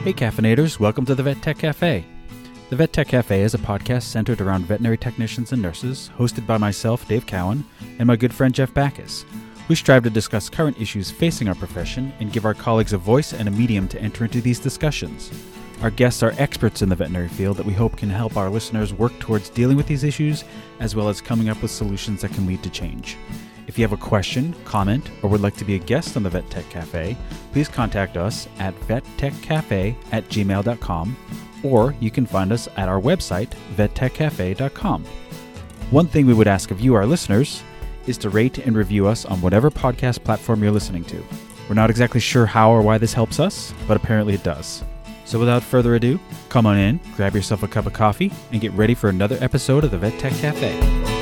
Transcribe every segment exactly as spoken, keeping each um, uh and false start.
Hey caffeinators, welcome to the Vet Tech Cafe. The Vet Tech Cafe is a podcast centered around veterinary technicians and nurses, hosted by myself, Dave Cowan, and my good friend Jeff Backus. We strive to discuss current issues facing our profession and give our colleagues a voice and a medium to enter into these discussions. Our guests are experts in the veterinary field that we hope can help our listeners work towards dealing with these issues, as well as coming up with solutions that can lead to change. If you have a question, comment, or would like to be a guest on the Vet Tech Cafe, please contact us at vettechcafe at gmail dot com, or you can find us at our website, vet tech cafe dot com. One thing we would ask of you, our listeners, is to rate and review us on whatever podcast platform you're listening to. We're not exactly sure how or why this helps us, but apparently it does. So without further ado, come on in, grab yourself a cup of coffee, and get ready for another episode of the Vet Tech Cafe.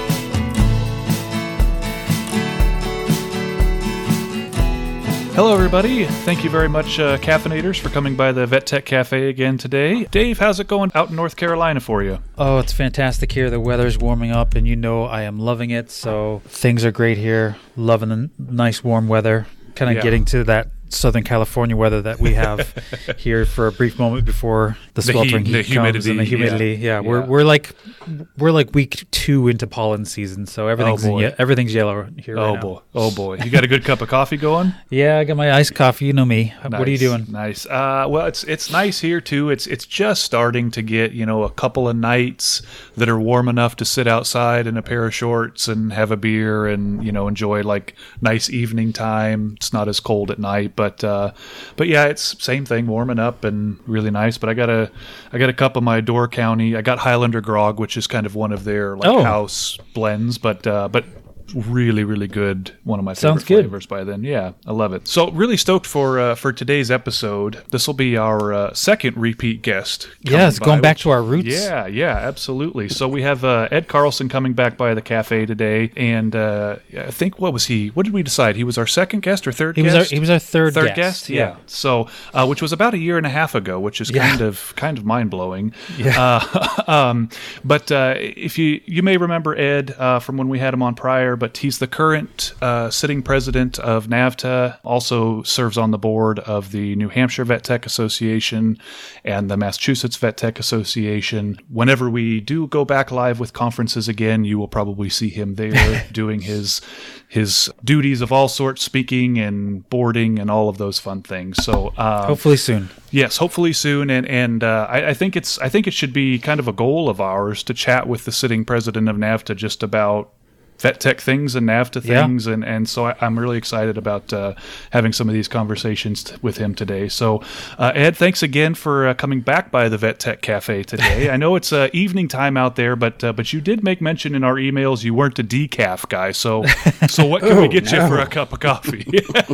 Hello, everybody. Thank you very much, uh, caffeinators, for coming by the Vet Tech Cafe again today. Dave, how's it going out in North Carolina for you? Oh, it's fantastic here. The weather's warming up, and you know I am loving it, so things are great here. Loving the nice warm weather. Kind of Yeah. getting to that Southern California weather that we have here for a brief moment before the The sweltering heat- heat, the comes humidity, and the humidity. yeah. Yeah, we're Yeah. we're like we're like week two into pollen season, so everything's Oh, boy. in ye- everything's yellow here. Oh, right boy. now. Oh, boy. You got a good cup of coffee going? Yeah, I got my iced coffee. You know me. What are you Nice, doing? Nice. Uh, well, it's it's nice here too. It's it's just starting to get, you know, a couple of nights that are warm enough to sit outside in a pair of shorts and have a beer and, you know, enjoy like nice evening time. It's not as cold at night, but uh, but yeah, it's same thing, warming up and really nice. But I got a I got a cup of my Door County. I got Highlander Grog, which is kind of one of their like Oh. house blends, but uh, but. Really, really good. One of my Sounds favorite good. flavors by then. Yeah, I love it. So, really stoked for uh, for today's episode. This will be our uh, second repeat guest. coming Yeah, it's by, going back which- to our roots. Yeah, yeah, absolutely. So we have uh, Ed Carlson coming back by the cafe today, and uh, I think what was he? What did we decide? He was our second guest or third He was guest? our he was our third, Third guest. guest, yeah. So, uh, which was about a year and a half ago, which is Yeah. kind of kind of mind blowing. Yeah. Uh, um, but uh, if you you may remember Ed uh, from when we had him on prior, but he's the current uh, sitting president of NAVTA. Also serves on the board of the New Hampshire Vet Tech Association and the Massachusetts Vet Tech Association. Whenever we do go back live with conferences again, you will probably see him there doing his his duties of all sorts, speaking and boarding and all of those fun things. So um, Hopefully soon. yes, hopefully soon. And and uh, I, I think it's I think it should be kind of a goal of ours to chat with the sitting president of NAVTA just about vet tech things and NAVTA Yeah. things, and and so I, I'm really excited about uh, having some of these conversations t- with him today. So, uh, Ed, thanks again for uh, coming back by the Vet Tech Cafe today. I know it's uh, evening time out there, but uh, but you did make mention in our emails you weren't a decaf guy. So so what can we Oh, get you no. for a cup of coffee?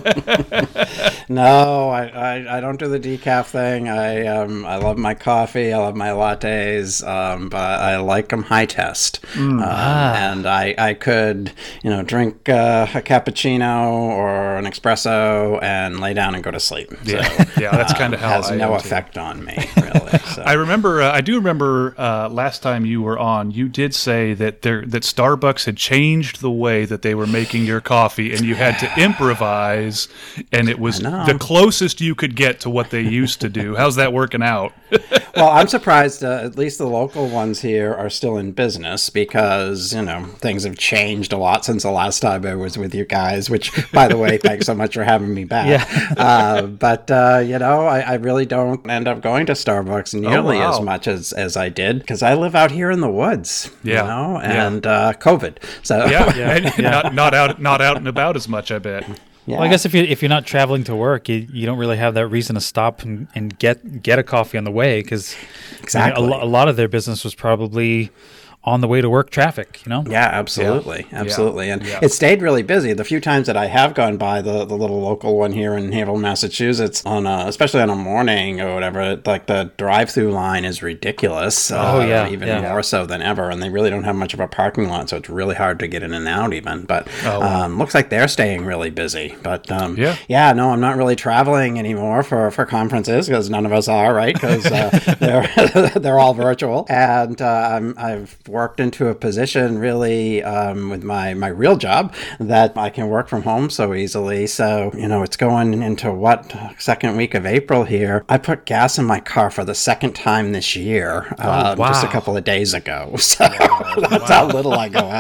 No, I, I, I don't do the decaf thing. I um I love my coffee. I love my lattes. Um, but I like them high test. Um, And I I could you know drink uh, a cappuccino or an espresso and lay down and go to sleep. Yeah. So, Yeah, that's kinda um, how has I no am, too. effect on me really. So. I remember, uh, I do remember uh, last time you were on, you did say that there that Starbucks had changed the way that they were making your coffee, and you had to improvise, and it was I know. the closest you could get to what they used to do. How's that working out? Well, I'm surprised uh, at least the local ones here are still in business because, you know, things have changed a lot since the last time I was with you guys, which, by the way, thanks so much for having me back. Yeah. uh, but, uh, you know, I, I really don't end up going to Starbucks nearly wow. as much as, as I did because I live out here in the woods, Yeah. you know, Yeah. and uh, COVID. So, Yeah, and Not, not out not out and about as much, I bet. yeah. Well, I guess if you if you're not traveling to work, you, you don't really have that reason to stop and, and get get a coffee on the way because Exactly. a, lo- a lot of their business was probably on the way to work traffic. You know. Yeah, absolutely, absolutely, and Yeah. it stayed really busy. The few times that I have gone by the, the little local one here in Haverhill, Massachusetts, on a, especially on a morning or whatever, like the drive-through line is ridiculous. Oh, uh, yeah, even yeah. more so than ever, and they really don't have much of a parking lot, so it's really hard to get in and out even. But Oh, wow. um, looks like they're staying really busy. But um, Yeah. yeah, no, I'm not really traveling anymore for, for conferences because none of us are, right? Because uh, they're they're all virtual, and uh, I'm, I've worked worked into a position really um, with my, my real job that I can work from home so easily. So, you know, it's going into what, second week of April here. I put gas in my car for the second time this year, Oh, uh, wow. just a couple of days ago. So that's wow. how little I go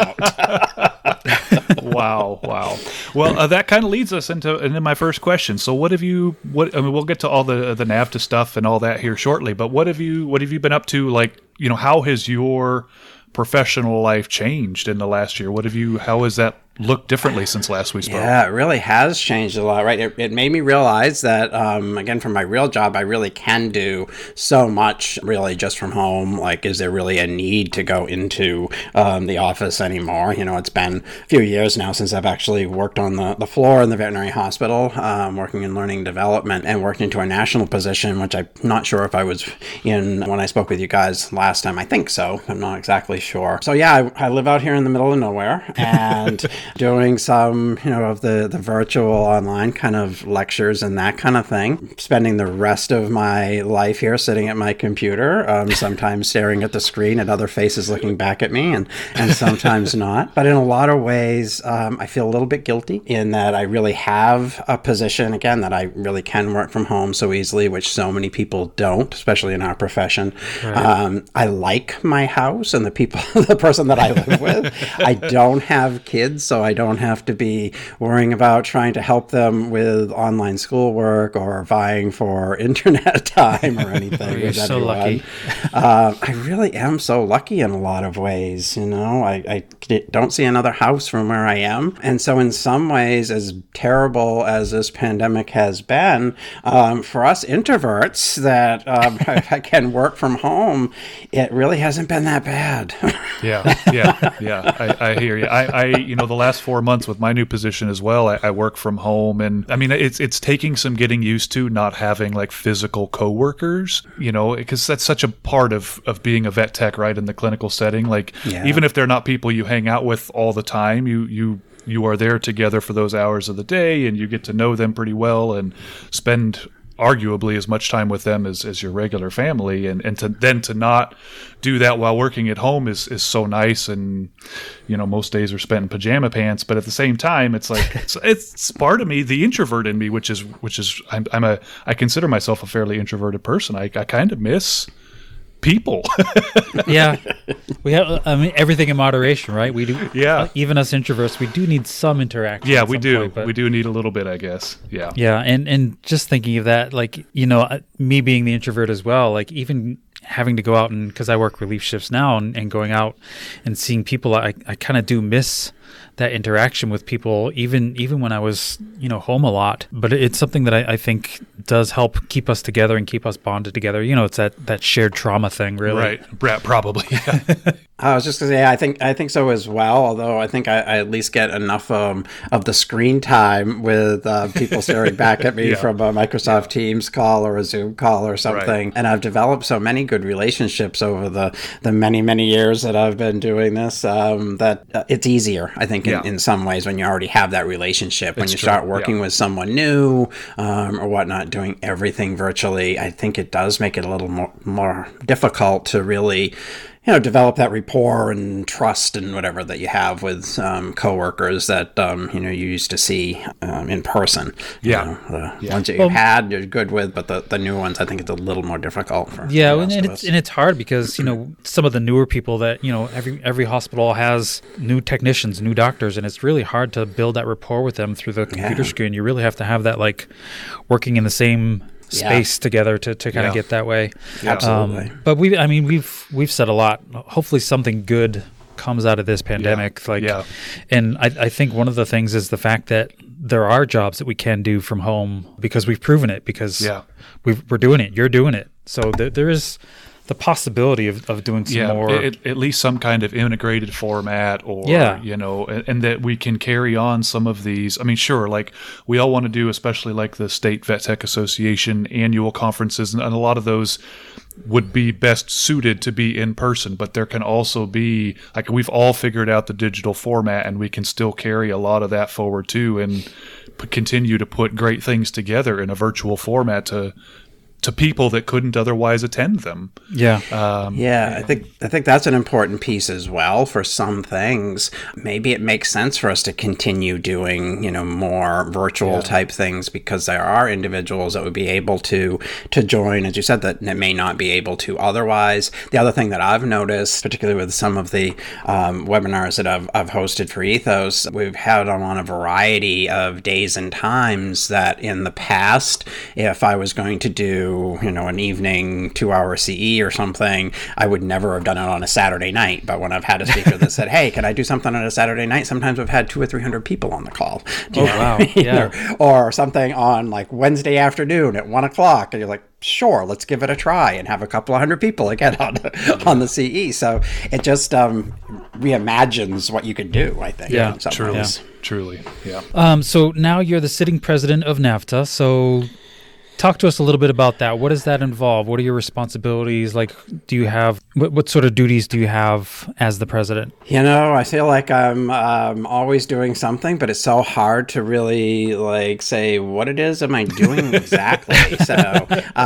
out. wow, wow. Well, uh, that kind of leads us into into my first question. So, what have you? What I mean, we'll get to all the the NAVTA stuff and all that here shortly. But what have you? What have you been up to? Like, you know, how has your professional life changed in the last year? What have you? How has that looked differently since last we spoke? Yeah, it really has changed a lot, right? It, it made me realize that, um, again, from my real job, I really can do so much really just from home. Like, is there really a need to go into um, the office anymore? You know, it's been a few years now since I've actually worked on the, the floor in the veterinary hospital, um, working in learning development and worked into a national position, which I'm not sure if I was in when I spoke with you guys last time. I think so. I'm not exactly sure. So, yeah, I, I live out here in the middle of nowhere, and doing some, you know, of the, the virtual online kind of lectures and that kind of thing. Spending the rest of my life here sitting at my computer, um, sometimes staring at the screen at other faces looking back at me, and, and sometimes not. But in a lot of ways, um, I feel a little bit guilty in that I really have a position, again, that I really can work from home so easily, which so many people don't, especially in our profession. Right. Um, I like my house and the people, the person that I live with. I don't have kids, so I don't have to be worrying about trying to help them with online schoolwork or vying for internet time or anything. You're so anyone. lucky. uh, I really am so lucky in a lot of ways. You know, I, I don't see another house from where I am. And so in some ways, as terrible as this pandemic has been, um, for us introverts that um, I can work from home, it really hasn't been that bad. yeah, yeah, yeah. I, I hear you. I, I, you know, the last four months with my new position as well, I, I work from home, and I mean, it's it's taking some getting used to not having like physical coworkers, you know, because that's such a part of of being a vet tech, right, in the clinical setting. Like, yeah. Even if they're not people you hang out with all the time, you you. you are there together for those hours of the day, and you get to know them pretty well and spend arguably as much time with them as, as your regular family, and, and to then to not do that while working at home is, is so nice. And, you know, most days are spent in pajama pants, but at the same time, it's like, it's, it's part of me, the introvert in me, which is, which is, I'm, I'm a, I consider myself a fairly introverted person. I, I kind of miss people. Yeah, we have. I mean, everything in moderation, right? We do. Yeah. Uh, even us introverts, we do need some interaction. Yeah, we do. Point, but, we do need a little bit, I guess. Yeah. Yeah, and and just thinking of that, like, you know, me being the introvert as well, like even having to go out and, because I work relief shifts now, and, and going out and seeing people, I I kind of do miss that interaction with people, even even when I was, you know, home a lot. But it's something that I, I think does help keep us together and keep us bonded together. You know, it's that, that shared trauma thing, really. Right, Brett, probably. I was just gonna say, I think I think so as well. Although I think I, I at least get enough um, of the screen time with uh, people staring back at me yeah. from a Microsoft Teams call or a Zoom call or something. Right. And I've developed so many good relationships over the, the many many years that I've been doing this um, that uh, it's easier, I think, yeah. in, in some ways when you already have that relationship. When it's you true. start working yeah. with someone new um, or whatnot, doing everything virtually, I think it does make it a little more more difficult to really, you know, develop that rapport and trust and whatever that you have with um, coworkers that, um, you know, you used to see um, in person. Yeah. You know, the yeah. ones that you well, had, you're good with, but the, the new ones, I think it's a little more difficult for Yeah, the and, and, it's, and it's hard because, you know, some of the newer people that, you know, every every hospital has new technicians, new doctors, and it's really hard to build that rapport with them through the computer yeah. screen. You really have to have that, like, working in the same space yeah. together to, to kind of yeah. get that way. Absolutely. Um, but we, I mean, we've we've said a lot. Hopefully, something good comes out of this pandemic. Yeah. Like, yeah. and I, I think one of the things is the fact that there are jobs that we can do from home because we've proven it. Because yeah. we've, we're doing it. You're doing it. So there, there is the possibility of, of doing some yeah, more. At, at least some kind of integrated format, or, yeah. you know, and, and that we can carry on some of these. I mean, sure, like we all want to do, especially like the State Vet Tech Association annual conferences, and, and a lot of those would be best suited to be in person, but there can also be, like, we've all figured out the digital format, and we can still carry a lot of that forward too, and p- continue to put great things together in a virtual format to to people that couldn't otherwise attend them. Yeah. Um, yeah, I think I think that's an important piece as well. For some things, maybe it makes sense for us to continue doing, you know, more virtual yeah. type things, because there are individuals that would be able to to join, as you said, that, that may not be able to otherwise. The other thing that I've noticed, particularly with some of the um, webinars that I've, I've hosted for Ethos, we've had them on a variety of days and times that in the past, if I was going to do you know, an evening two-hour C E or something, I would never have done it on a Saturday night. But when I've had a speaker that said, "Hey, can I do something on a Saturday night?" Sometimes I've had two or three hundred people on the call. Oh wow! Yeah. or, or something on like Wednesday afternoon at one o'clock, and you're like, "Sure, let's give it a try," and have a couple of hundred people again on on the C E. So it just um, reimagines what you could do, I think. Yeah, truly, yeah. truly, yeah. Um, so now you're the sitting president of NAVTA. So. Talk to us a little bit about that. What does that involve? What are your responsibilities? Like, do you have, what, what sort of duties do you have as the president? You know, I feel like I'm um, always doing something, but it's so hard to really like say what it is am I doing exactly. so,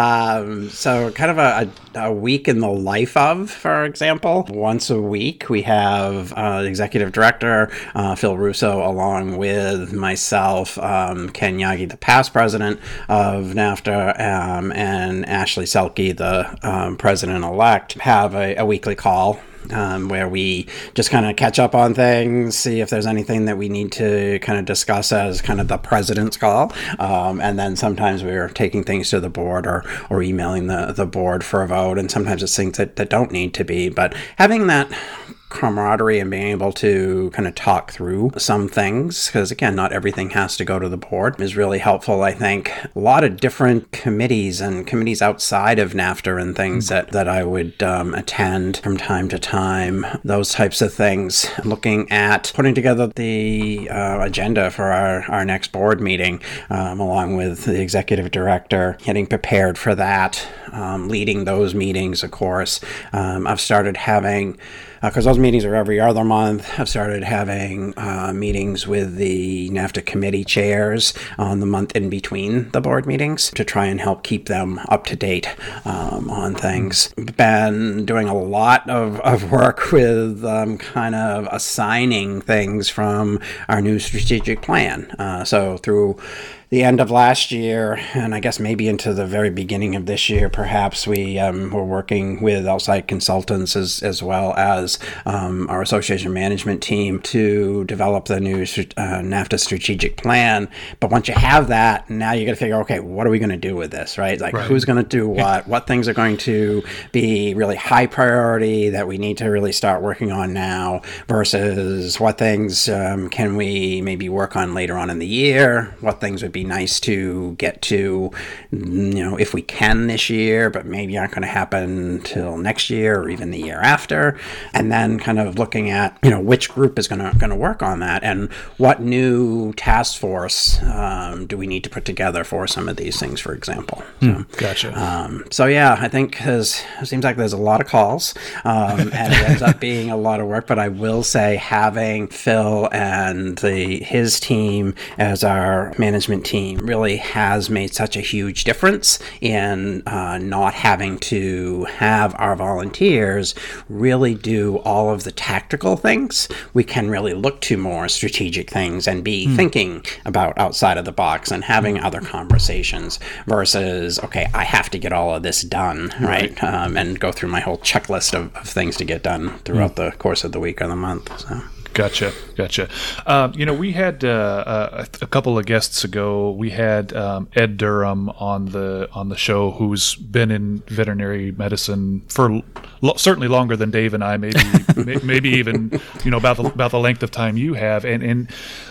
um, so kind of a, a, a week in the life of, for example, once a week we have uh, the executive director, uh, Phil Russo, along with myself, um, Ken Yagi, the past president of NAFTA, Um, and Ashley Selke, the um, president-elect, have a, a weekly call um, where we just kind of catch up on things, see if there's anything that we need to kind of discuss as kind of the president's call. Um, and then sometimes we're taking things to the board or, or emailing the, the board for a vote. And sometimes it's things that, that don't need to be. But having that camaraderie and being able to kind of talk through some things, because again, not everything has to go to the board, is really helpful. I think a lot of different committees and committees outside of NAFTA and things that, that I would um, attend from time to time, those types of things, looking at putting together the uh, agenda for our, our next board meeting, um, along with the executive director, getting prepared for that, um, leading those meetings, of course. Um, I've started having because uh, those meetings are every other month. I've started having uh, meetings with the NAFTA committee chairs on the month in between the board meetings to try and help keep them up to date um, on things. Been doing a lot of, of work with um, kind of assigning things from our new strategic plan. Uh, so through the end of last year, and I guess maybe into the very beginning of this year, perhaps, we um, were working with outside consultants as, as well as um, our association management team to develop the new uh, NAFTA strategic plan. But once you have that, now you got to figure, okay, what are we going to do with this, right? Like, right. Who's going to do what? What things are going to be really high priority that we need to really start working on now versus what things um, can we maybe work on later on in the year? What things would be nice to get to, you know, if we can this year, but maybe aren't going to happen till next year or even the year after. And then kind of looking at, you know, which group is going to going to work on that and what new task force um, do we need to put together for some of these things, for example. Hmm, so, gotcha. Um, so yeah, I think it seems like there's a lot of calls um, and it ends up being a lot of work, but I will say having Phil and the his team as our management team really has made such a huge difference in uh, not having to have our volunteers really do all of the tactical things. We can really look to more strategic things and be mm. thinking about outside of the box and having mm. other conversations versus, okay, I have to get all of this done, right? right? Um, and go through my whole checklist of, of things to get done throughout mm. the course of the week or the month. So. Gotcha, gotcha. Um, you know, we had uh, a, a couple of guests ago. We had um, Ed Durham on the on the show, who's been in veterinary medicine for lo- certainly longer than Dave and I. Maybe, maybe even you know about the about the length of time you have, and and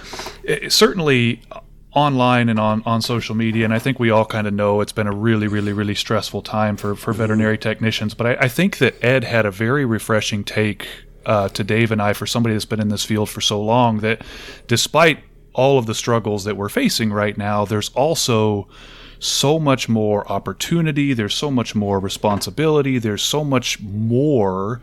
it, certainly online and on, on social media. And I think we all kind of know it's been a really, really, really stressful time for for veterinary technicians. But I, I think that Ed had a very refreshing take. Uh, to Dave and I, for somebody that's been in this field for so long, that despite all of the struggles that we're facing right now, there's also so much more opportunity, there's so much more responsibility, there's so much more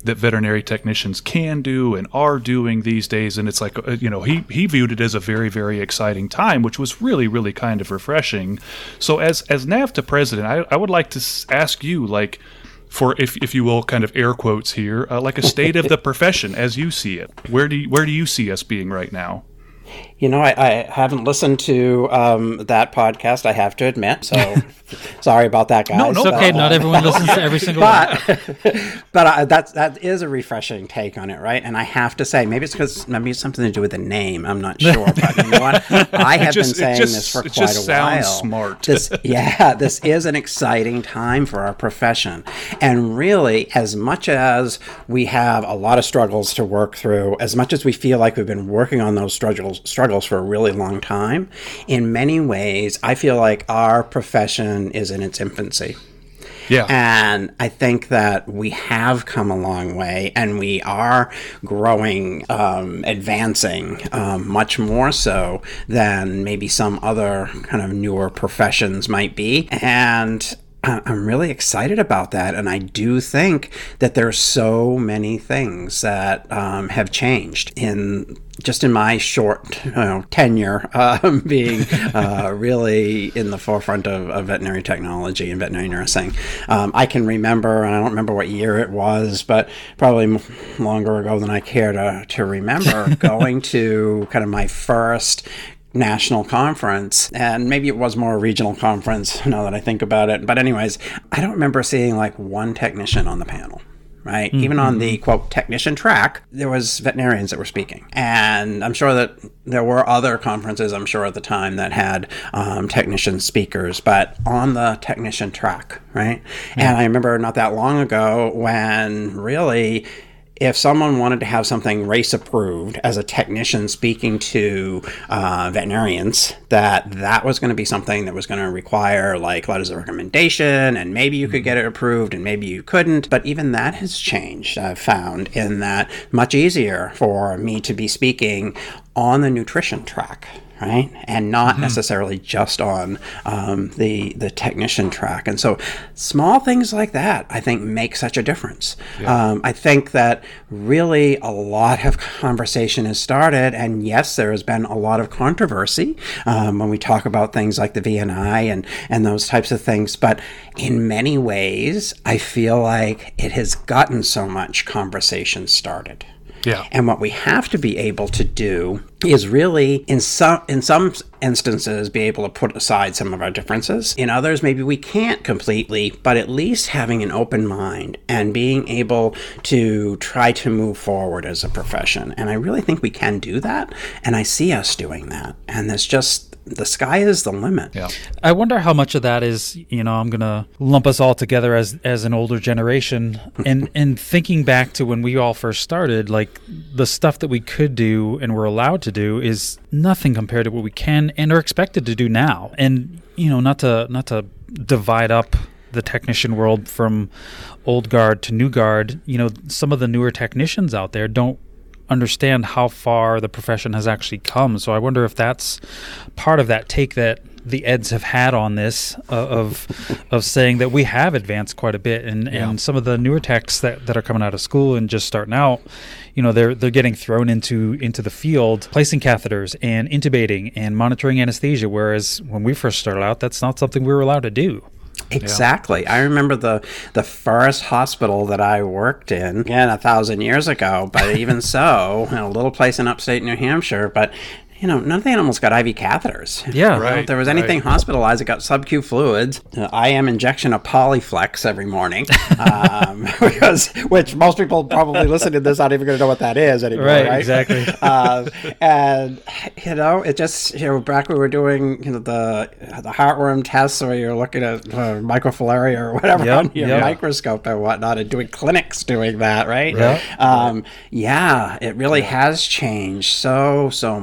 that veterinary technicians can do and are doing these days. And it's like, uh, you know, he, he viewed it as a very, very exciting time, which was really, really kind of refreshing. So as, as NAVTA president, I, I would like to s- ask you, like, for, if, if you will, kind of air quotes here, uh, like a state of the profession as you see it. Where do you, where do you see us being right now? You know, I, I haven't listened to um, that podcast, I have to admit. So sorry about that, guys. No, no, it's okay. But, Not uh, everyone listens to every single one. But, but uh, that's, that is a refreshing take on it, right? And I have to say, maybe it's because maybe it's something to do with the name. I'm not sure. But you know what? I have just, been saying just, this for it quite just a while. sounds smart. This, yeah, this is an exciting time for our profession. And really, as much as we have a lot of struggles to work through, as much as we feel like we've been working on those struggles, struggles for a really long time, in many ways, I feel like our profession is in its infancy. Yeah. And I think that we have come a long way, and we are growing, um, advancing um, much more so than maybe some other kind of newer professions might be. And I'm really excited about that, and I do think that there's so many things that um, have changed in just in my short you know, tenure um, being uh, really in the forefront of, of veterinary technology and veterinary nursing. Um, I can remember, and I don't remember what year it was, but probably longer ago than I care to, to remember, going to kind of my first national conference, and maybe it was more a regional conference now that I think about it. But anyways, I don't remember seeing like one technician on the panel, right? Mm-hmm. Even on the quote technician track, there was veterinarians that were speaking. And I'm sure that there were other conferences, I'm sure at the time, that had um, technician speakers, but on the technician track, right? Mm-hmm. And I remember not that long ago when really, if someone wanted to have something race approved as a technician speaking to uh, veterinarians, that that was going to be something that was going to require like letters of recommendation, and maybe you could get it approved and maybe you couldn't. But even that has changed, I've found, in that much easier for me to be speaking on the nutrition track, right? And not mm-hmm. necessarily just on um, the the technician track. And so small things like that, I think, make such a difference. Yeah. Um, I think that really a lot of conversation has started, and yes, there has been a lot of controversy um, when we talk about things like the V N I and, and those types of things. But in many ways, I feel like it has gotten so much conversation started. Yeah. And what we have to be able to do is really, in some in some instances, be able to put aside some of our differences. In others, maybe we can't completely, but at least having an open mind and being able to try to move forward as a profession. And I really think we can do that. And I see us doing that. And there's just, the sky is the limit. Yeah. I wonder how much of that is, you know, I'm going to lump us all together as as an older generation. And, and thinking back to when we all first started, like the stuff that we could do and were allowed to do is nothing compared to what we can and are expected to do now. And, you know, not to not to divide up the technician world from old guard to new guard, you know, some of the newer technicians out there don't understand how far the profession has actually come. So I wonder if that's part of that take that the Eds have had on this uh, of of saying that we have advanced quite a bit, and, yeah. and some of the newer techs that, that are coming out of school and just starting out, you know, they're they're getting thrown into into the field, placing catheters and intubating and monitoring anesthesia, whereas when we first started out, that's not something we were allowed to do. Exactly. Yeah. I remember the the first hospital that I worked in, again, a thousand years ago, but even so, in a little place in upstate New Hampshire, but you know, none of the animals got I V catheters. Yeah, right. If there was anything right. hospitalized, it got sub-Q fluids. Uh, I am injection of Polyflex every morning, um, because which most people probably listening to this aren't even going to know what that is anymore. Right, right? exactly. uh, and you know, it just you know, back when we were doing you know the the heartworm tests, where you're looking at uh, microfilaria or whatever yep, on your yep. microscope and whatnot, and doing clinics doing that, right? Yep. Um, yeah, it really has changed so so much.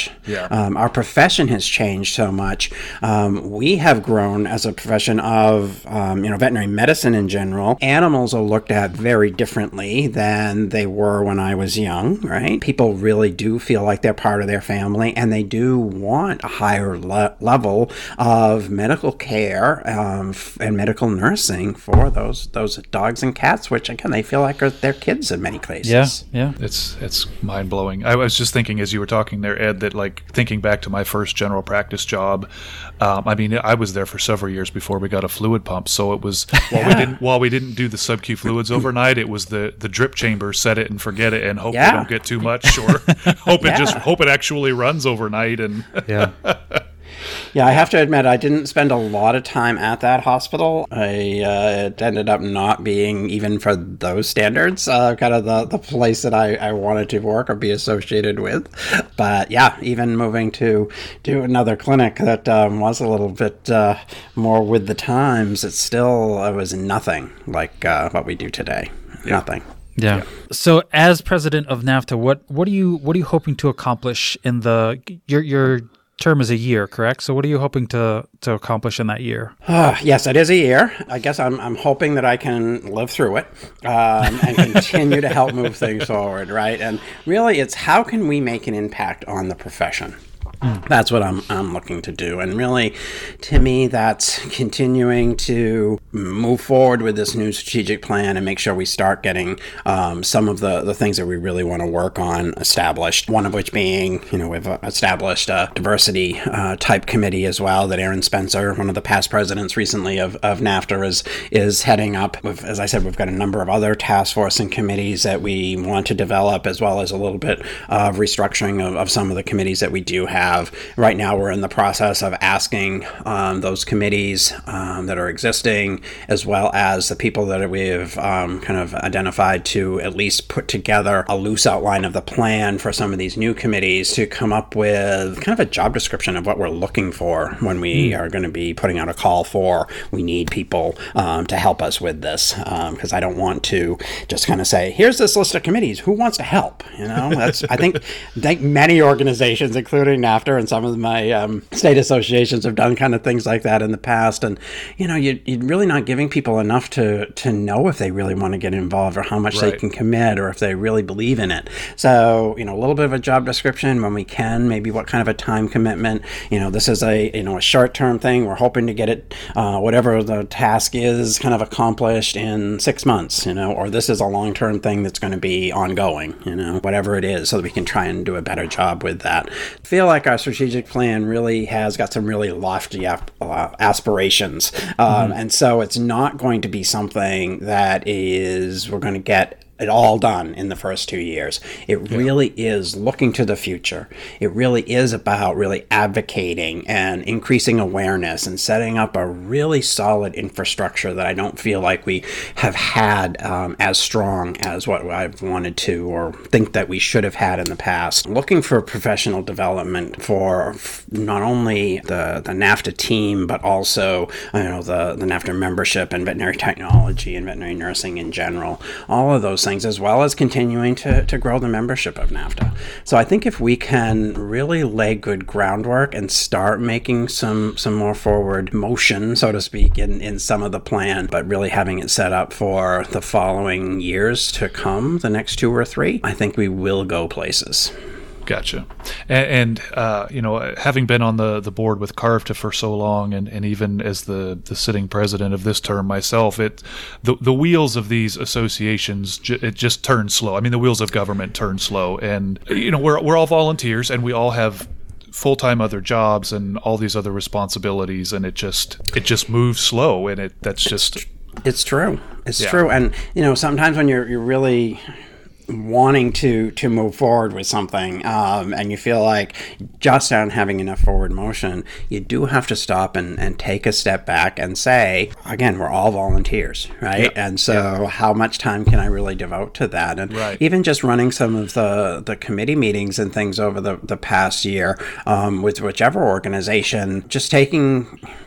much. Yeah. Um, our profession has changed so much. Um, we have grown as a profession of, um, you know, veterinary medicine in general. Animals are looked at very differently than they were when I was young, right? People really do feel like they're part of their family, and they do want a higher le- level of medical care um, f- and medical nursing for those those dogs and cats, which again they feel like are their kids in many cases. Yeah, yeah. It's it's mind blowing. I was just thinking as you were talking there, Ed, that like thinking back to my first general practice job. Um, I mean, I was there for several years before we got a fluid pump. So it was while Yeah. we didn't while we didn't do the sub-Q fluids overnight, it was the the drip chamber, set it and forget it, and hope Yeah. we don't get too much, or hope Yeah. it just hope it actually runs overnight. And Yeah. Yeah, I have to admit, I didn't spend a lot of time at that hospital. I uh, it ended up not being, even for those standards, uh, kind of the, the place that I, I wanted to work or be associated with. But yeah, even moving to to another clinic that um, was a little bit uh, more with the times, it still uh, was nothing like uh, what we do today. Yeah. Nothing. Yeah. So, as president of NAVTA, what what are you what are you hoping to accomplish in the your your term is a year, correct? So, what are you hoping to to accomplish in that year? Uh, yes, it is a year. I guess I'm I'm hoping that I can live through it um, and continue to help move things forward, right? And really, it's how can we make an impact on the profession? That's what I'm I'm looking to do. And really, to me, that's continuing to move forward with this new strategic plan and make sure we start getting um, some of the, the things that we really want to work on established. One of which being, you know, we've established a diversity uh, type committee as well that Aaron Spencer, one of the past presidents recently of, of NAVTA, is, is heading up. We've, as I said, we've got a number of other task force and committees that we want to develop, as well as a little bit of restructuring of, of some of the committees that we do have. Right now, we're in the process of asking um, those committees um, that are existing, as well as the people that we've um, kind of identified, to at least put together a loose outline of the plan for some of these new committees to come up with kind of a job description of what we're looking for when we mm. are going to be putting out a call for, we need people um, to help us with this. Because um, I don't want to just kind of say, here's this list of committees, who wants to help? You know, that's I think, I think many organizations, including NAVTA, and some of my um, state associations, have done kind of things like that in the past. And, you know, you, you're really not giving people enough to, to know if they really want to get involved or how much Right. they can commit or if they really believe in it. So, you know, a little bit of a job description when we can, maybe what kind of a time commitment. You know, this is a, you know, a short-term thing. We're hoping to get it, uh, whatever the task is, kind of accomplished in six months, you know, or this is a long-term thing that's going to be ongoing, you know, whatever it is, so that we can try and do a better job with that. I feel like our strategic plan really has got some really lofty ap- uh, aspirations. Um, mm-hmm. And so it's not going to be something that is, we're going to get it all done in the first two years. It yeah. really is looking to the future. It really is about really advocating and increasing awareness and setting up a really solid infrastructure that I don't feel like we have had um, as strong as what I've wanted to or think that we should have had in the past. Looking for professional development for not only the, the NAVTA team, but also you know the, the NAVTA membership and veterinary technology and veterinary nursing in general. All of those things, as well as continuing to, to grow the membership of NAVTA. So I think if we can really lay good groundwork and start making some some more forward motion, so to speak, in, in some of the plan, but really having it set up for the following years to come, the next two or three, I think we will go places. Gotcha. And, and uh, you know, having been on the, the board with CARVTA for so long, and, and even as the, the sitting president of this term myself, it the the wheels of these associations ju- it just turn slow. I mean, the wheels of government turn slow, and you know, we're we're all volunteers, and we all have full-time other jobs and all these other responsibilities, and it just it just moves slow, and it that's just it's true. It's yeah. true, and you know, sometimes when you're you're really wanting to to move forward with something um, and you feel like just aren't having enough forward motion, you do have to stop and, and take a step back and say, again, we're all volunteers, right? Yep. And so yep. how much time can I really devote to that? And right. even just running some of the, the committee meetings and things over the, the past year um, with whichever organization, just taking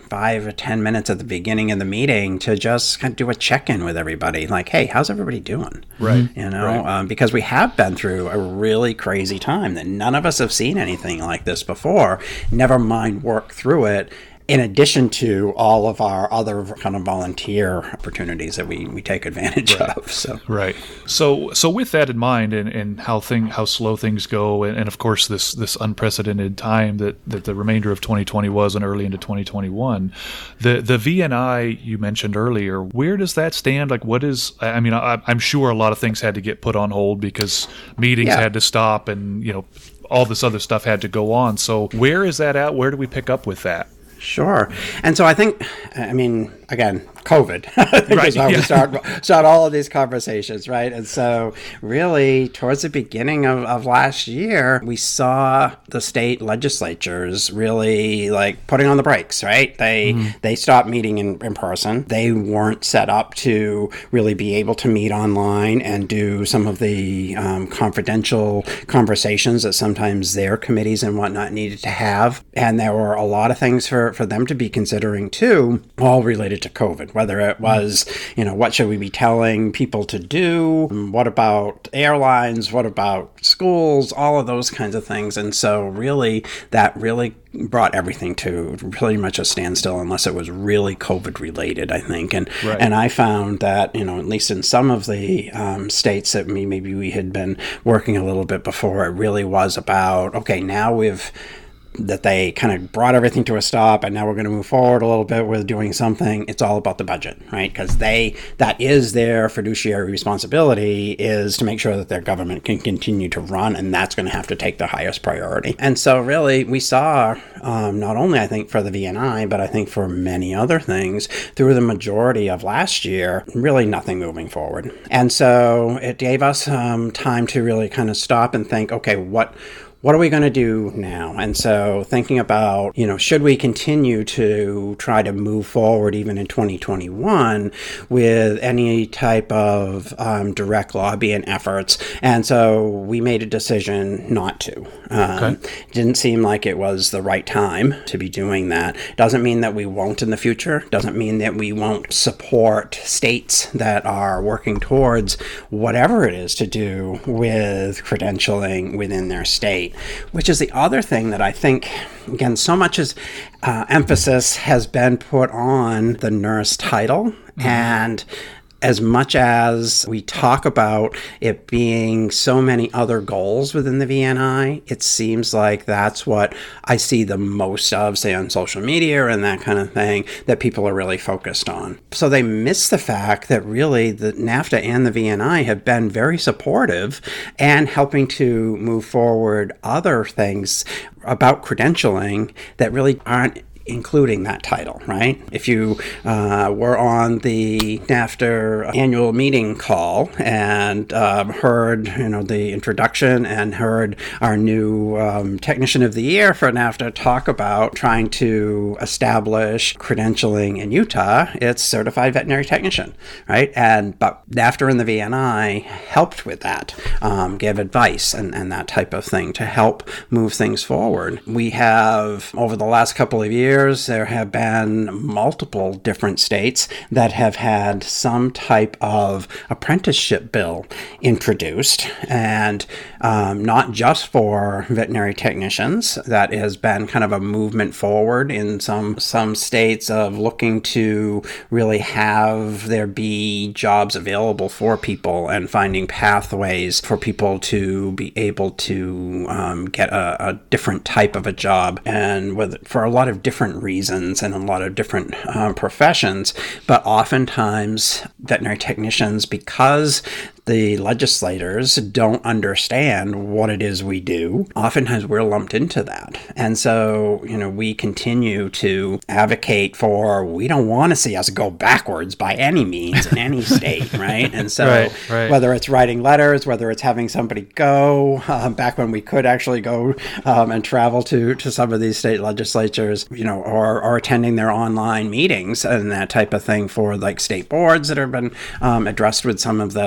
five or ten minutes at the beginning of the meeting to just kind of do a check-in with everybody. Like, hey, how's everybody doing? Right. You know, right. Um, because we have been through a really crazy time that none of us have seen anything like this before. Never mind work through it. In addition to all of our other kind of volunteer opportunities that we, we take advantage right. of. So right. So so with that in mind, and, and how thing how slow things go, and, and of course this this unprecedented time that, that the remainder of twenty twenty was and early into twenty twenty-one, the the V N I you mentioned earlier, where does that stand? Like, what is? I mean, I, I'm sure a lot of things had to get put on hold because meetings yeah. had to stop, and you know all this other stuff had to go on. So where is that at? Where do we pick up with that? Sure. And so I think, I mean, again, COVID I think right, is how yeah. we start, start all of these conversations, right? And so really towards the beginning of, of last year, we saw the state legislatures really like putting on the brakes, right? They mm. they stopped meeting in, in person. They weren't set up to really be able to meet online and do some of the um, confidential conversations that sometimes their committees and whatnot needed to have. And there were a lot of things for, for them to be considering too, all related to COVID. Whether it was, you know, what should we be telling people to do? What about airlines? What about schools? All of those kinds of things. And so really, that really brought everything to pretty much a standstill unless it was really COVID related, I think. And right. and I found that, you know, at least in some of the um, states that we, maybe we had been working a little bit before, it really was about, okay, now we've that they kind of brought everything to a stop, and now we're going to move forward a little bit with doing something. It's all about the budget, right? Because they that is their fiduciary responsibility, is to make sure that their government can continue to run, and that's going to have to take the highest priority. And so really we saw um, not only I think for the V N I, but I think for many other things through the majority of last year, really nothing moving forward. And so it gave us um, time to really kind of stop and think, okay, what What are we going to do now? And so thinking about, you know, should we continue to try to move forward even in twenty twenty-one with any type of um, direct lobbying efforts? And so we made a decision not to. Um, okay. Didn't seem like it was the right time to be doing that. Doesn't mean that we won't in the future. Doesn't mean that we won't support states that are working towards whatever it is to do with credentialing within their state. Which is the other thing that I think, again, so much as uh, emphasis has been put on the nurse title, mm-hmm. and as much as we talk about it being so many other goals within the V N I, it seems like that's what I see the most of, say, on social media and that kind of thing, that people are really focused on. So they miss the fact that really the NAVTA and the V N I have been very supportive and helping to move forward other things about credentialing that really aren't including that title, right? If you uh, were on the NAVTA annual meeting call and um, heard, you know, the introduction and heard our new um, technician of the year for NAVTA talk about trying to establish credentialing in Utah, it's certified veterinary technician, right? And but NAVTA and the V N I helped with that, um, give advice and, and that type of thing to help move things forward. We have, over the last couple of years, there have been multiple different states that have had some type of apprenticeship bill introduced, and um, not just for veterinary technicians. That has been kind of a movement forward in some some states of looking to really have there be jobs available for people and finding pathways for people to be able to um, get a, a different type of a job, and with for a lot of different reasons and a lot of different um, professions. But oftentimes veterinary technicians, because the legislators don't understand what it is we do, oftentimes we're lumped into that. And so, you know, we continue to advocate for, we don't want to see us go backwards by any means in any state, right? And so right, right. whether it's writing letters, whether it's having somebody go, um, back when we could actually go um, and travel to, to some of these state legislatures, you know, or, or attending their online meetings and that type of thing for like state boards that have been um, addressed with some of this or what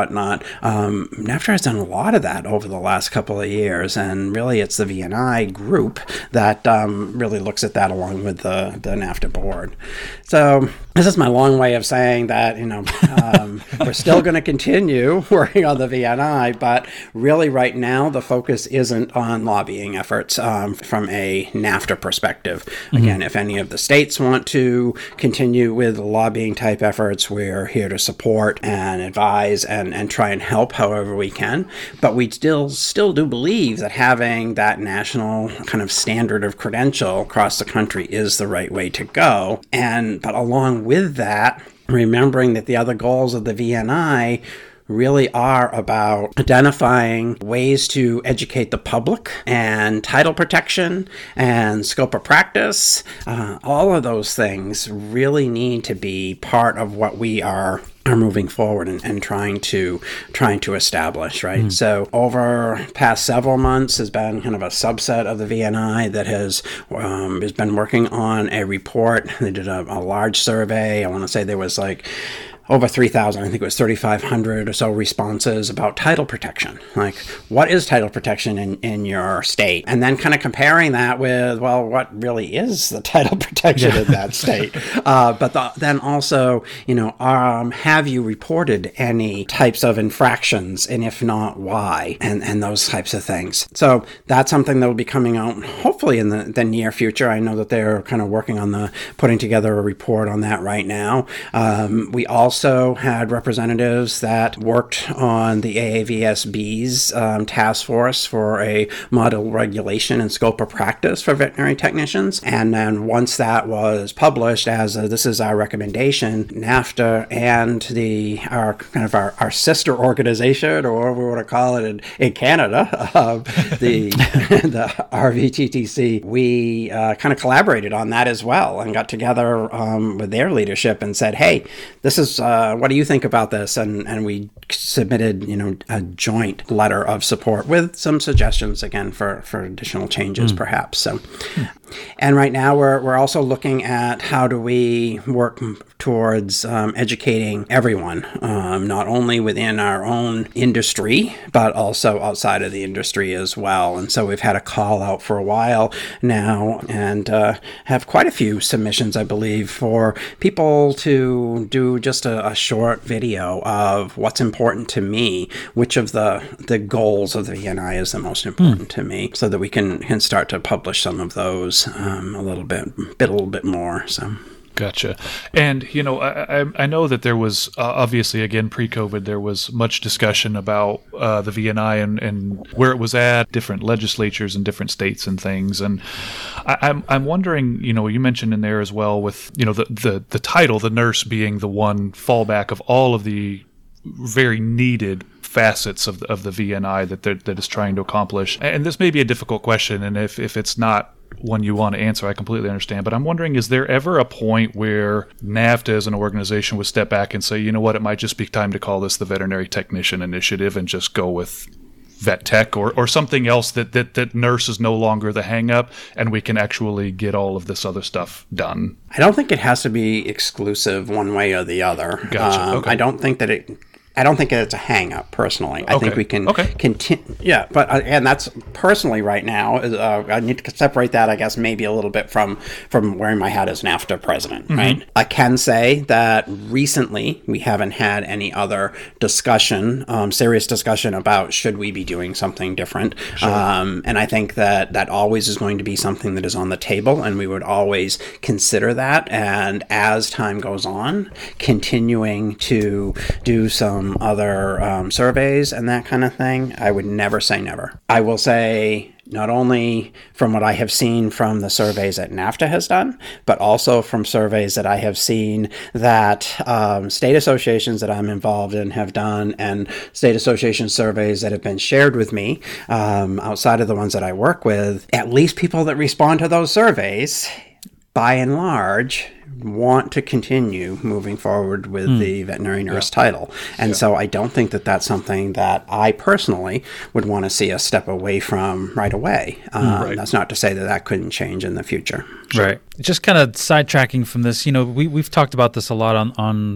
whatnot. Um, NAFTA has done a lot of that over the last couple of years, and really it's the V N I group that um, really looks at that along with the, the NAFTA board. So this is my long way of saying that, you know, um, we're still going to continue working on the V N I, but really right now the focus isn't on lobbying efforts um, from a NAFTA perspective. Mm-hmm. Again, if any of the states want to continue with lobbying type efforts, we're here to support and advise and, and try and help however we can. But we still still do believe that having that national kind of standard of credential across the country is the right way to go. And but along with that, remembering that the other goals of the V N I really are about identifying ways to educate the public and title protection and scope of practice. Uh, all of those things really need to be part of what we are are moving forward and, and trying to trying to establish, right? Mm. So over past several months has been kind of a subset of the V N I that has um, has been working on a report. They did a, a large survey. I want to say there was like over three thousand, I think it was thirty-five hundred or so responses about title protection. Like, what is title protection in, in your state? And then kind of comparing that with, well, what really is the title protection yeah. in that state? Uh, but the, then also, you know, um, have you reported any types of infractions? And if not, why? And and those types of things. So that's something that will be coming out hopefully in the, the near future. I know that they're kind of working on the putting together a report on that right now. Um, we also Also had representatives that worked on the A A V S B's um, task force for a model regulation and scope of practice for veterinary technicians. And then once that was published as a, this is our recommendation, NAFTA and the our kind of our, our sister organization, or whatever we want to call it in, in Canada, uh, the the R V T T C, we uh, kind of collaborated on that as well and got together um, with their leadership and said, hey, this is uh, what do you think about this? And and we submitted, you know, a joint letter of support with some suggestions again for, for additional changes, mm. perhaps. So, mm. and right now we're we're also looking at how do we work towards um, educating everyone, um, not only within our own industry, but also outside of the industry as well. And so we've had a call out for a while now and uh, have quite a few submissions, I believe, for people to do just a, a short video of what's important to me, which of the, the goals of the V N I is the most important mm. to me, so that we can, can start to publish some of those um, a little bit, bit a little bit more. So. Gotcha. And, you know, I, I know that there was, uh, obviously, again, pre-COVID, there was much discussion about uh, the V N I and, and where it was at, different legislatures in different states and things. And I, I'm I'm wondering, you know, you mentioned in there as well with, you know, the, the, the title, the nurse being the one fallback of all of the very needed facets of the, of the V N I that that is trying to accomplish. And this may be a difficult question, and if, if it's not one you want to answer, I completely understand. But I'm wondering, is there ever a point where NAVTA as an organization would step back and say, you know what, it might just be time to call this the Veterinary Technician Initiative and just go with vet tech or, or something else that, that, that nurse is no longer the hang up and we can actually get all of this other stuff done? I don't think it has to be exclusive one way or the other. Gotcha. Um, okay. I don't think that it... I don't think it's a hang up personally. I okay. think we can okay. continue. Yeah, but uh, and that's personally right now. Uh, I need to separate that, I guess, maybe a little bit from from wearing my hat as NAFTA president. Mm-hmm. Right. I can say that recently we haven't had any other discussion, um, serious discussion about should we be doing something different. Sure. Um, and I think that that always is going to be something that is on the table, and we would always consider that. And as time goes on, continuing to do some other um, surveys and that kind of thing, I would never say never. I will say not only from what I have seen from the surveys that NAFTA has done, but also from surveys that I have seen that um, state associations that I'm involved in have done, and state association surveys that have been shared with me um, outside of the ones that I work with. At least people that respond to those surveys, by and large, want to continue moving forward with mm. the veterinary nurse yeah. title. And yeah. so I don't think that that's something that I personally would want to see us step away from right away. Um, right. That's not to say that that couldn't change in the future. Sure. Right. Just kind of sidetracking from this, you know, we, we've talked about this a lot on, on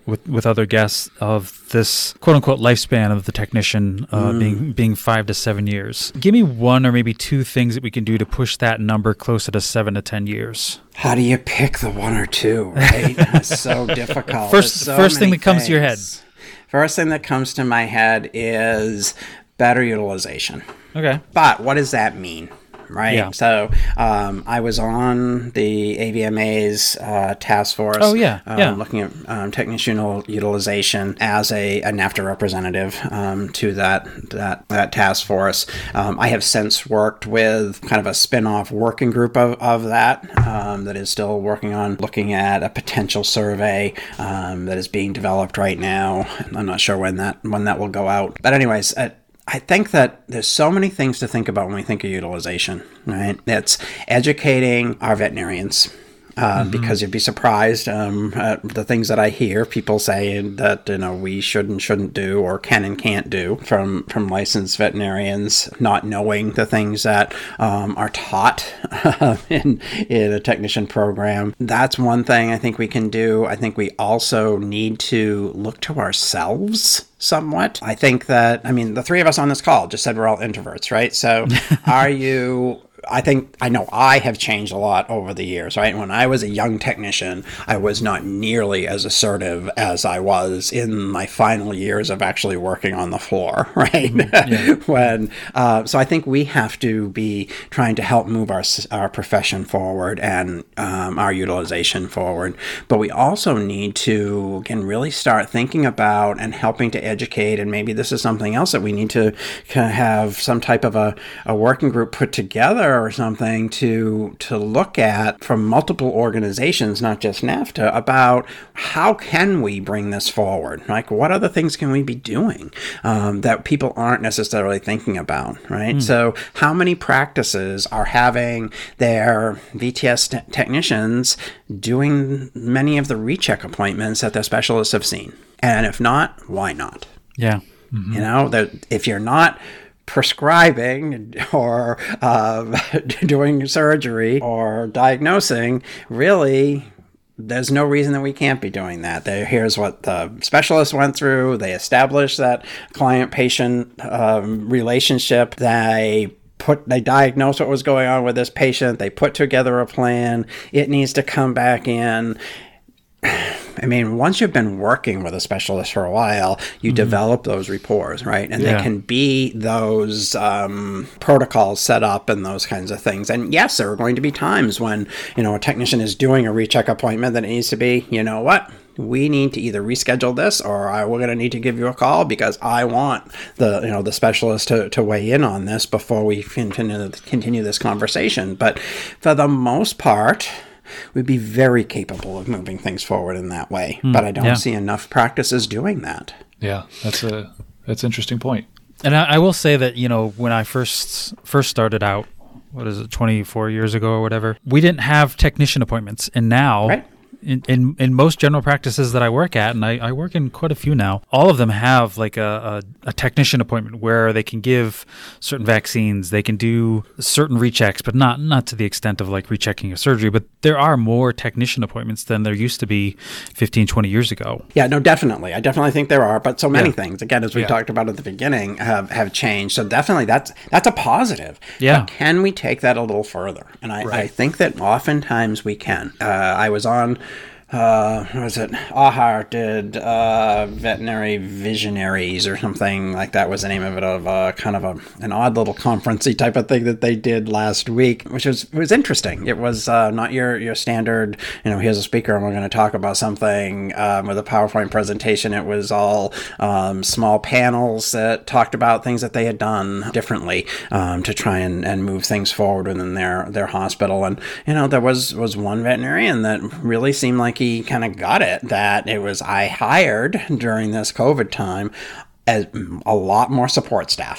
with, with other guests of this quote unquote lifespan of the technician uh, mm. being being five to seven years. Give me one or maybe two things that we can do to push that number closer to seven to ten years. How do you pick the one or two, right? It's so difficult. First, so first thing that things. comes to your head. First thing that comes to my head is better utilization. Okay. But what does that mean? Right. Yeah. So um, I was on the A V M A's uh, task force. Oh, yeah. Um, yeah. Looking at um, technician utilization as a, a NAVTA representative um, to that, that that task force. Um, I have since worked with kind of a spin-off working group of, of that um, that is still working on looking at a potential survey um, that is being developed right now. I'm not sure when that when that will go out. But anyways, uh, I think that there's so many things to think about when we think of utilization, right? It's educating our veterinarians. Uh, mm-hmm. Because you'd be surprised um, at the things that I hear people saying that, you know, we should and shouldn't do or can and can't do from, from licensed veterinarians, not knowing the things that um, are taught in, in a technician program. That's one thing I think we can do. I think we also need to look to ourselves somewhat. I think that, I mean, the three of us on this call just said we're all introverts, right? So are you... I think, I know I have changed a lot over the years, right? When I was a young technician, I was not nearly as assertive as I was in my final years of actually working on the floor, right? Yeah. when, uh, so I think we have to be trying to help move our our profession forward and um, our utilization forward. But we also need to, again, really start thinking about and helping to educate, and maybe this is something else that we need to kind of have some type of a, a working group put together or something to to look at from multiple organizations, not just NAVTA, about how can we bring this forward? Like, what other things can we be doing um, that people aren't necessarily thinking about, right? Mm. So how many practices are having their V T S t- technicians doing many of the recheck appointments that their specialists have seen? And if not, why not? Yeah. Mm-hmm. You know, that if you're not prescribing or uh, doing surgery or diagnosing, really, there's no reason that we can't be doing that. There, here's what the specialist went through. They established that client-patient um, relationship. They put, they diagnosed what was going on with this patient. They put together a plan. It needs to come back in. I mean, once you've been working with a specialist for a while, you mm-hmm. develop those rapports, right? And yeah. there can be those um, protocols set up and those kinds of things. And yes, there are going to be times when, you know, a technician is doing a recheck appointment that it needs to be, you know what? We need to either reschedule this, or I, we're going to need to give you a call because I want the you know the specialist to, to weigh in on this before we continue continue this conversation. But for the most part, we'd be very capable of moving things forward in that way. Mm, but I don't yeah. see enough practices doing that. Yeah, that's a that's an interesting point. And I, I will say that, you know, when I first first started out, what is it, twenty-four years ago or whatever, we didn't have technician appointments. And now, right. in, in, in most general practices that I work at, and I, I work in quite a few now, all of them have like a, a, a technician appointment where they can give certain vaccines, they can do certain rechecks, but not, not to the extent of like rechecking a surgery. But there are more technician appointments than there used to be fifteen, twenty years ago. Yeah, no, definitely. I definitely think there are, but so many yeah. things, again, as we yeah. talked about at the beginning, have, have changed. So definitely that's that's a positive. Yeah. But can we take that a little further? And I, right. I think that oftentimes we can. Uh, I was on... Uh, what was it? AHAR did uh, Veterinary Visionaries or something like that was the name of it, of uh, kind of a, an odd little conference-y type of thing that they did last week, which was it was interesting. It was uh, not your, your standard, you know, here's a speaker and we're going to talk about something um, with a PowerPoint presentation. It was all um, small panels that talked about things that they had done differently um, to try and, and move things forward within their, their hospital. And, you know, there was, was one veterinarian that really seemed like he kind of got it, that it was, I hired during this COVID time as a lot more support staff.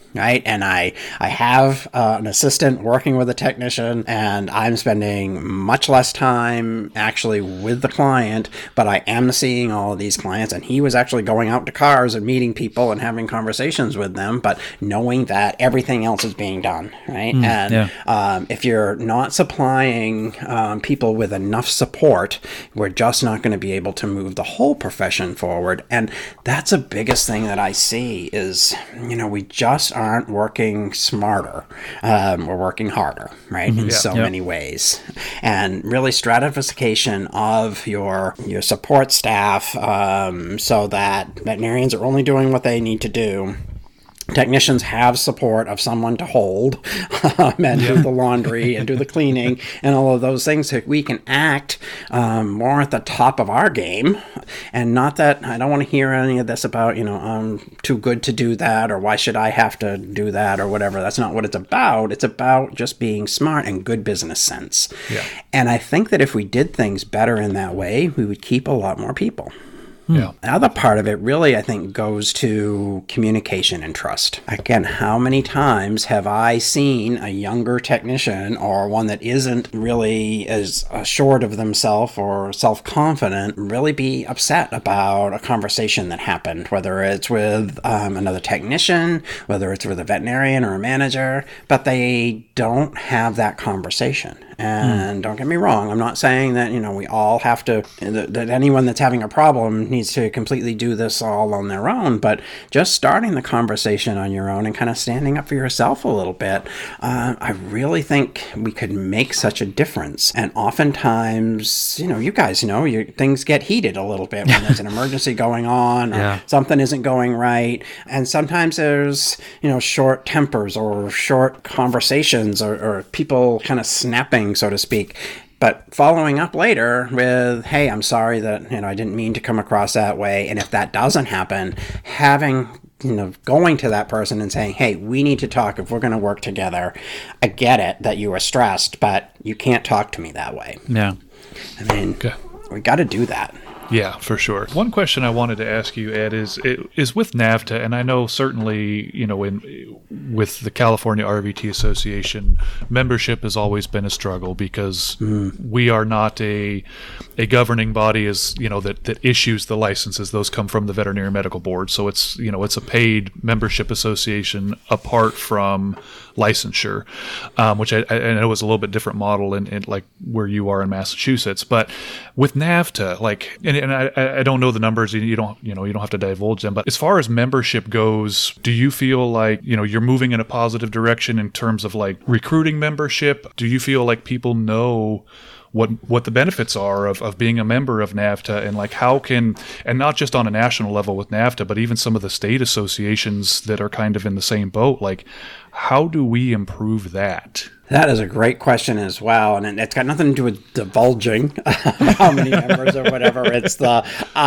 right? And I I have uh, an assistant working with a technician, and I'm spending much less time actually with the client, but I am seeing all of these clients, and he was actually going out to cars and meeting people and having conversations with them, but knowing that everything else is being done, right? Mm, and yeah. um, if you're not supplying um, people with enough support, we're just not going to be able to move the whole profession forward. And that's the biggest thing that I see is, you know, we just aren't working smarter. Um, we're working harder, right? Mm-hmm. In yeah. so yep. many ways. And really stratification of your your support staff um, so that veterinarians are only doing what they need to do. Technicians have support of someone to hold um, and yeah. do the laundry and do the cleaning and all of those things, so we can act um, more at the top of our game. And not that I don't want to hear any of this about, you know, I'm too good to do that, or why should I have to do that, or whatever. That's not what it's about. It's about just being smart and good business sense. Yeah. And I think that if we did things better in that way, we would keep a lot more people. Yeah. The other part of it really, I think, goes to communication and trust. Again, how many times have I seen a younger technician or one that isn't really as assured of themselves or self-confident really be upset about a conversation that happened, whether it's with um, another technician, whether it's with a veterinarian or a manager, but they don't have that conversation. And mm. don't get me wrong, I'm not saying that, you know, we all have to, that, that anyone that's having a problem needs to completely do this all on their own, but just starting the conversation on your own and kind of standing up for yourself a little bit, uh, I really think we could make such a difference. And oftentimes, you know, you guys know, you, things get heated a little bit when there's an emergency going on or yeah. something isn't going right. And sometimes there's, you know, short tempers or short conversations or, or people kind of snapping, so to speak, but following up later with, hey, I'm sorry that, you know, I didn't mean to come across that way. And if that doesn't happen, having, you know, going to that person and saying, hey, we need to talk if we're going to work together. I get it that you were stressed, but you can't talk to me that way. Yeah. I mean, okay. we got to do that. Yeah, for sure. One question I wanted to ask you, Ed, is is with NAVTA, and I know certainly, you know, in with the California R V T Association, membership has always been a struggle because mm. we are not a a governing body, as you know, that that issues the licenses. Those come from the Veterinary Medical Board, so it's you know it's a paid membership association apart from licensure, um, which I, I know is a little bit different model in, in like where you are in Massachusetts. But with NAVTA, like, and, and I, I don't know the numbers. You don't, you know, you don't have to divulge them. But as far as membership goes, do you feel like you know you're moving in a positive direction in terms of like recruiting membership? Do you feel like people know what what the benefits are of, of being a member of NAVTA, and like how can, and not just on a national level with NAVTA, but even some of the state associations that are kind of in the same boat, like how do we improve that? That is a great question as well, and it's got nothing to do with divulging how many members or whatever. It's the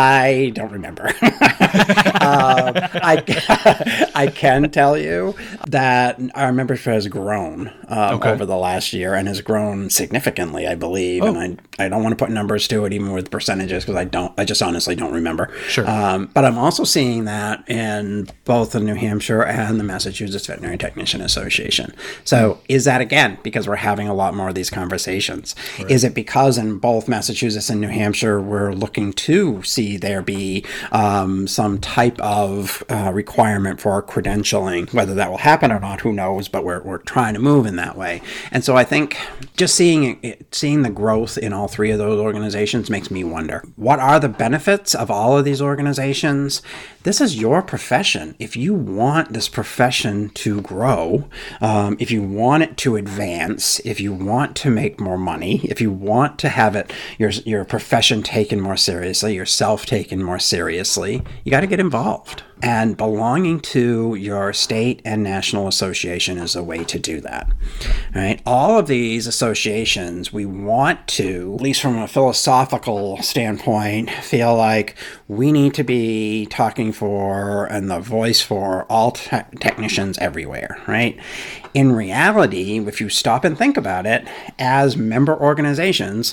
I don't remember. um, I I can tell you that our membership has grown um, okay. over the last year and has grown significantly, I believe. Oh. And I I don't want to put numbers to it, even with percentages, because I don't. I just honestly don't remember. Sure. Um, but I'm also seeing that in both the New Hampshire and the Massachusetts Veterinary Technician Association. So is that again because we're having a lot more of these conversations? Right. Is it because in both Massachusetts and New Hampshire we're looking to see there be um, some type of uh, requirement for credentialing? Whether that will happen or not, who knows, but we're we're trying to move in that way. And so I think just seeing it, seeing the growth in all three of those organizations makes me wonder, what are the benefits of all of these organizations? This is your profession. If you want this profession to grow, um, if you want it to advance, if you want to make more money, if you want to have it your your profession taken more seriously, yourself taken more seriously, you got to get involved. And belonging to your state and national association is a way to do that. All right? All of these associations, we want to, at least from a philosophical standpoint, feel like we need to be talking for and the voice for all te- technicians everywhere, right? In reality, if you stop and think about it, as member organizations,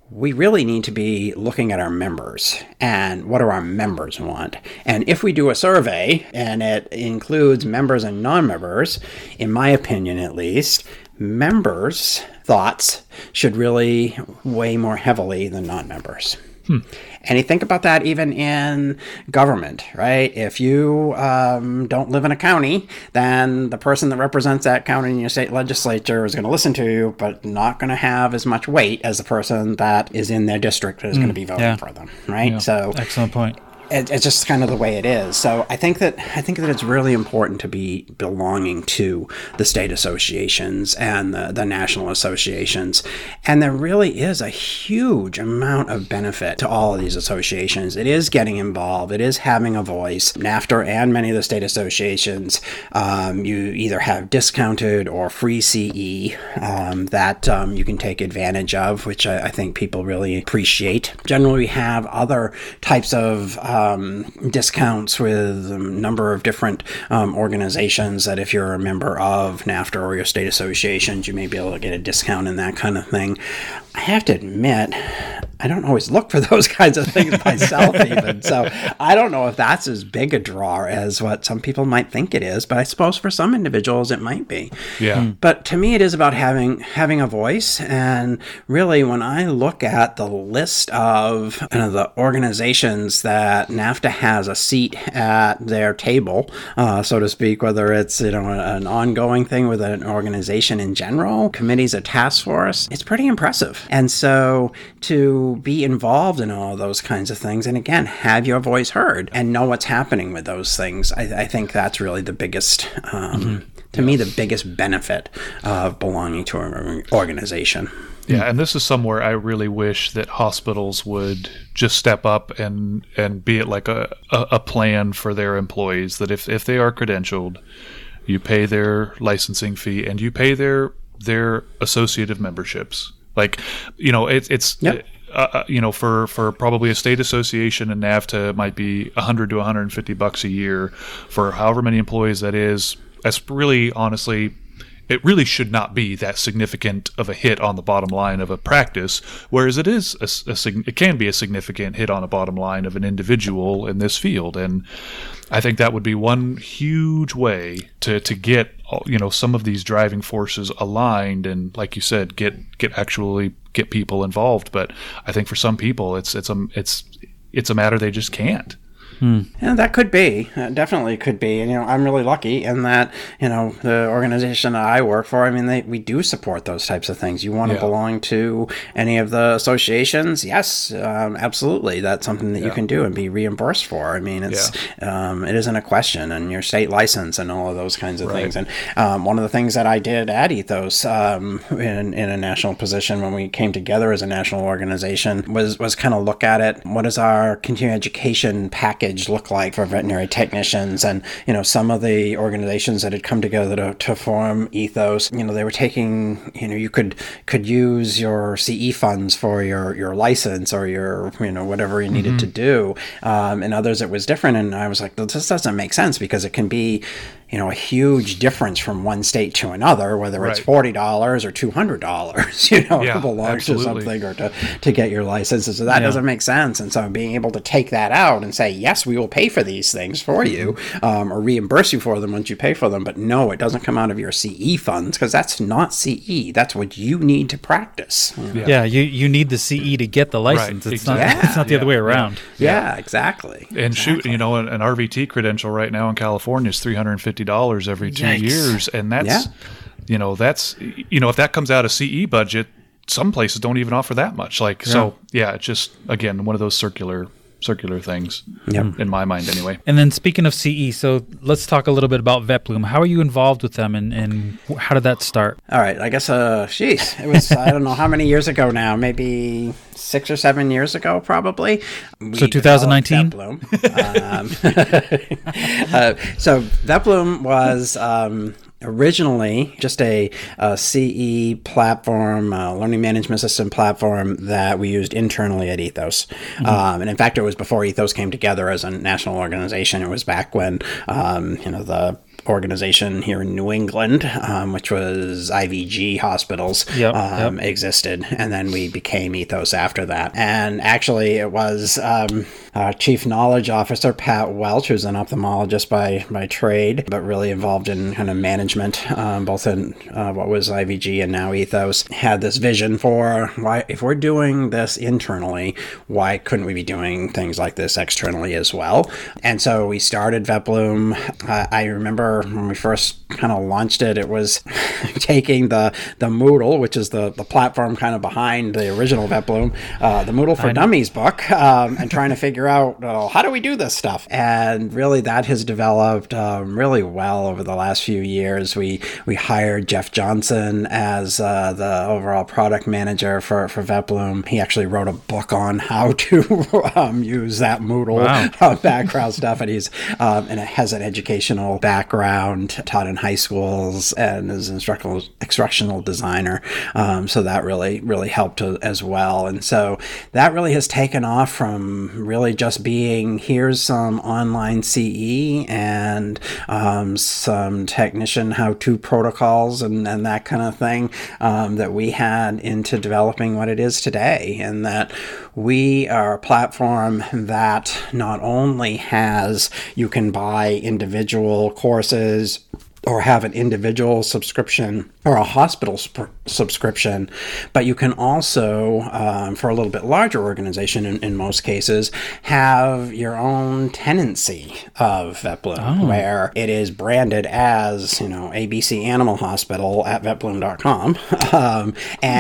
we really need to be looking at our members and what do our members want. And if we do a survey and it includes members and non-members, in my opinion at least, members' thoughts should really weigh more heavily than non-members. Hmm. And you think about that even in government, right? If you um, don't live in a county, then the person that represents that county in your state legislature is going to listen to you, but not going to have as much weight as the person that is in their district that is mm, going to be voting yeah. for them, right? Yeah. So excellent point. It, it's just kind of the way it is. So I think that I think that it's really important to be belonging to the state associations and the, the national associations. And there really is a huge amount of benefit to all of these associations. It is getting involved. It is having a voice. NAFTA and many of the state associations, um, you either have discounted or free C E um, that um, you can take advantage of, which I, I think people really appreciate. Generally, we have other types of uh, Um, discounts with a number of different um, organizations that if you're a member of NAFTA or your state associations, you may be able to get a discount and that kind of thing. I have to admit, I don't always look for those kinds of things myself even. So I don't know if that's as big a draw as what some people might think it is, but I suppose for some individuals it might be. Yeah. Mm. But to me, it is about having having a voice. And really, when I look at the list of you know, the organizations that NAFTA has a seat at their table, uh, so to speak, whether it's you know an ongoing thing with an organization in general, committees, a task force, it's pretty impressive. And so to be involved in all of those kinds of things, and again, have your voice heard and know what's happening with those things, I, I think that's really the biggest, um, mm-hmm. to yeah. me, the biggest benefit of belonging to an organization. Yeah, and this is somewhere I really wish that hospitals would just step up and, and be it like a, a, a plan for their employees, that if, if they are credentialed, you pay their licensing fee and you pay their their associative memberships. Like, you know, it, it's, yep. uh, you know, for, for probably a state association and NAFTA, it might be one hundred to one hundred fifty bucks a year for however many employees that is. That's really, honestly, it really should not be that significant of a hit on the bottom line of a practice, whereas it is a, a, it can be a significant hit on a bottom line of an individual in this field. And I think that would be one huge way to, to get, you know, some of these driving forces aligned and, like you said, get, get actually get people involved. But I think for some people, it's, it's a, it's, it's a matter they just can't. Hmm. Yeah, that could be. It definitely could be. And, you know, I'm really lucky in that, you know, the organization that I work for, I mean, they, we do support those types of things. You want to yeah. belong to any of the associations? Yes, um, absolutely. That's something that yeah. you can do and be reimbursed for. I mean, it's yeah. um, it isn't a question. And your state license and all of those kinds of right. things. And um, one of the things that I did at Ethos um, in, in a national position when we came together as a national organization was, was kind of look at it. What is our continuing education package look like for veterinary technicians? And you know, some of the organizations that had come together to, to form Ethos, you know, they were taking, you know, you could could use your C E funds for your your license or your, you know, whatever you needed mm-hmm. to do, um, and others it was different. And I was like, this doesn't make sense, because it can be, you know, a huge difference from one state to another, whether right. it's forty dollars or two hundred dollars, you know, yeah, to belong absolutely. to something or to, to get your license. So that yeah. doesn't make sense. And so being able to take that out and say, yes, we will pay for these things for you, um, or reimburse you for them once you pay for them. But no, it doesn't come out of your C E funds, because that's not C E. That's what you need to practice. You know? Yeah, you, you need the C E to get the license. Right. It's, exactly. not, yeah. it's not the yeah. other way around. Yeah, yeah exactly. And exactly. shoot, you know, an, an R V T credential right now in California is three hundred fifty dollars every two Yikes. years. And that's, yeah. you know, that's, you know, if that comes out of C E budget, some places don't even offer that much. Like, yeah. so yeah, it's just, again, one of those circular circular things yep. in my mind anyway. And then speaking of C E, so let's talk a little bit about VetBloom. How are you involved with them, and, and how did that start? All right, I guess, uh, geez, it was, I don't know how many years ago now, maybe six or seven years ago, probably. So twenty nineteen? VetBloom. um, uh, so VetBloom was... Um, originally just a, a C E platform, a learning management system platform that we used internally at Ethos. Mm-hmm. Um, and in fact, it was before Ethos came together as a national organization. It was back when, um, you know, the organization here in New England, um, which was I V G Hospitals, yep, um, yep. existed. And then we became Ethos after that. And actually, it was um, our Chief Knowledge Officer, Pat Welch, who's an ophthalmologist by, by trade, but really involved in kind of management, um, both in uh, what was I V G and now Ethos, had this vision for why, if we're doing this internally, why couldn't we be doing things like this externally as well? And so we started VetBloom. Uh, I remember when we first kind of launched it, it was taking the the Moodle, which is the, the platform kind of behind the original VetBloom, uh, the Moodle for Dummies book, um, and trying to figure out, uh, how do we do this stuff? And really that has developed um, really well over the last few years. We we hired Jeff Johnson as uh, the overall product manager for, for VetBloom. He actually wrote a book on how to um, use that Moodle wow. uh, background stuff, and he's um, and it has an educational background, taught in high schools, and is an instructional instructional designer. Um, so that really really helped as well. And so that really has taken off from really just being here's some online C E and um, some technician how-to protocols and, and that kind of thing um, that we had into developing what it is today. And that we are a platform that not only has, you can buy individual courses or have an individual subscription or a hospital sp- subscription, but you can also, um, for a little bit larger organization in, in most cases, have your own tenancy of VetBloom, oh. where it is branded as, you know, A B C Animal Hospital at vet bloom dot com, um,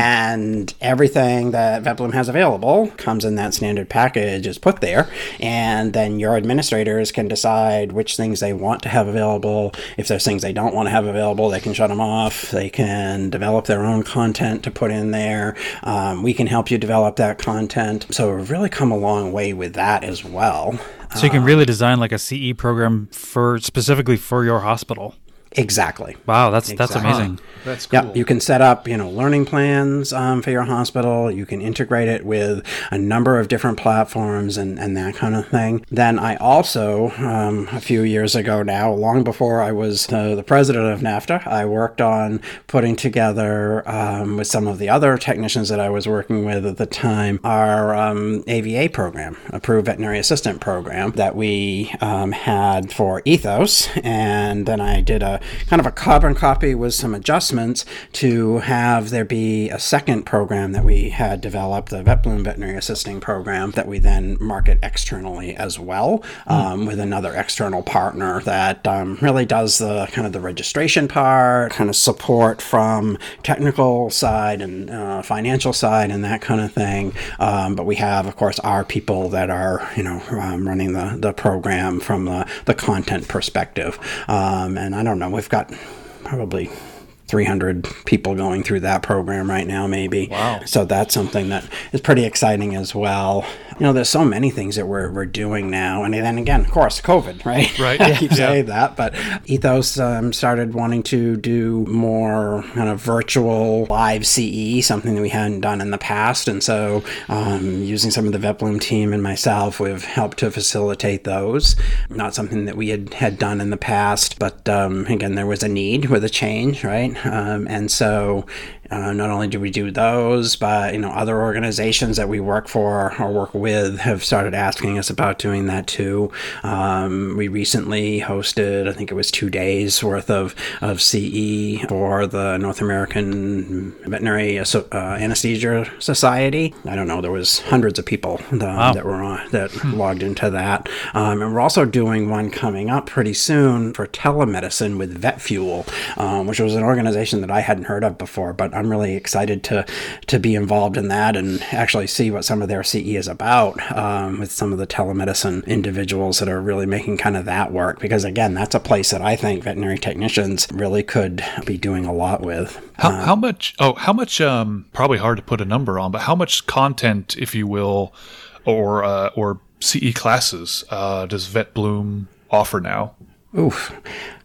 and everything that VetBloom has available comes in that standard package, is put there, and then your administrators can decide which things they want to have available. If there's things they don't want to have available, they can shut them off. They can develop their own content to put in there. Um, we can help you develop that content. So we've really come a long way with that as well. So you can really design like a C E program for specifically for your hospital. Exactly. Wow, that's exactly. that's amazing. That's cool. Yep, you can set up, you know, learning plans um, for your hospital. You can integrate it with a number of different platforms and, and that kind of thing. Then I also, um, a few years ago now, long before I was uh, the president of NAVTA, I worked on putting together, um, with some of the other technicians that I was working with at the time, our um, A V A program, Approved Veterinary Assistant program, that we um, had for Ethos. And then I did a kind of a carbon copy with some adjustments to have there be a second program that we had developed, the VetBloom Veterinary Assisting Program, that we then market externally as well, um, mm. with another external partner that um, really does the kind of the registration part, kind of support from technical side and uh, financial side and that kind of thing. Um, but we have, of course, our people that are, you know, um, running the, the program from the, the content perspective. Um, and I don't know, we've got probably three hundred people going through that program right now, maybe. Wow. So that's something that is pretty exciting as well. You know, there's so many things that we're we're doing now. And then again, of course, COVID, right? Right. I keep yeah. saying that. But Ethos um, started wanting to do more kind of virtual live C E, something that we hadn't done in the past. And so um, using some of the VetBloom team and myself, we've helped to facilitate those. Not something that we had, had done in the past. But um, again, there was a need with a change, right? Um, and so uh, not only do we do those, but, you know, other organizations that we work for or work with have started asking us about doing that too. Um, we recently hosted, I think it was two days worth of, of C E for the North American Veterinary uh, Anesthesia Society. I don't know, there was hundreds of people the, wow. that were on, that hmm. logged into that. Um, and we're also doing one coming up pretty soon for telemedicine with VetFuel, um, which was an organization that I hadn't heard of before, but I'm really excited to to be involved in that and actually see what some of their C E is about, um, with some of the telemedicine individuals that are really making kind of that work. Because again, that's a place that I think veterinary technicians really could be doing a lot with. How, uh, how much, oh, how much, um, probably hard to put a number on, but how much content, if you will, or, uh, or C E classes, uh, does VetBloom offer now? Oof.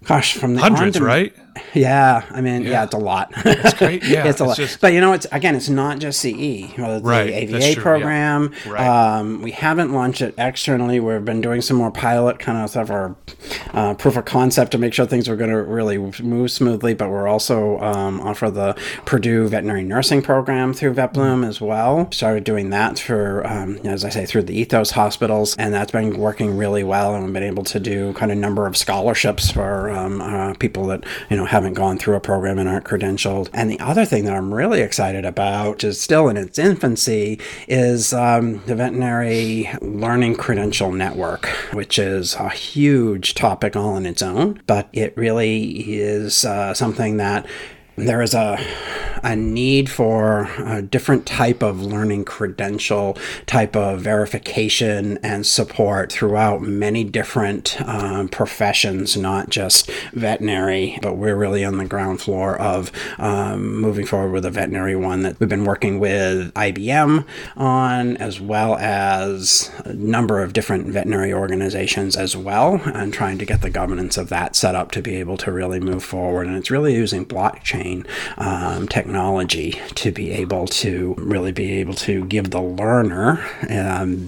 Gosh, from the hundreds, on-dem- right? Yeah, I mean, yeah, Yeah. it's a lot. That's great. Yeah, it's a it's lot. just- But you know, it's again, it's not just C E. Well, it's Right, the that's A V A true, program. yeah. Right. Um, we haven't launched it externally. We've been doing some more pilot kind of stuff, or uh, proof of concept to make sure things are going to really move smoothly. But we're also um, offer the Purdue Veterinary Nursing Program through VetBloom as well. Started doing that for, um, as I say, through the Ethos hospitals, and that's been working really well. And we've been able to do kind of number of scholarships for um, uh, people that you know haven't gone through a program and aren't credentialed. And the other thing that I'm really excited about, which is still in its infancy, is um, the Veterinary Learning Credential Network, which is a huge topic all on its own, but it really is uh, something that there is a a need for a different type of learning credential, type of verification and support throughout many different um, professions, not just veterinary, but we're really on the ground floor of um, moving forward with a veterinary one that we've been working with I B M on, as well as a number of different veterinary organizations as well, and trying to get the governance of that set up to be able to really move forward. And it's really using blockchain Um, technology to be able to really be able to give the learner um,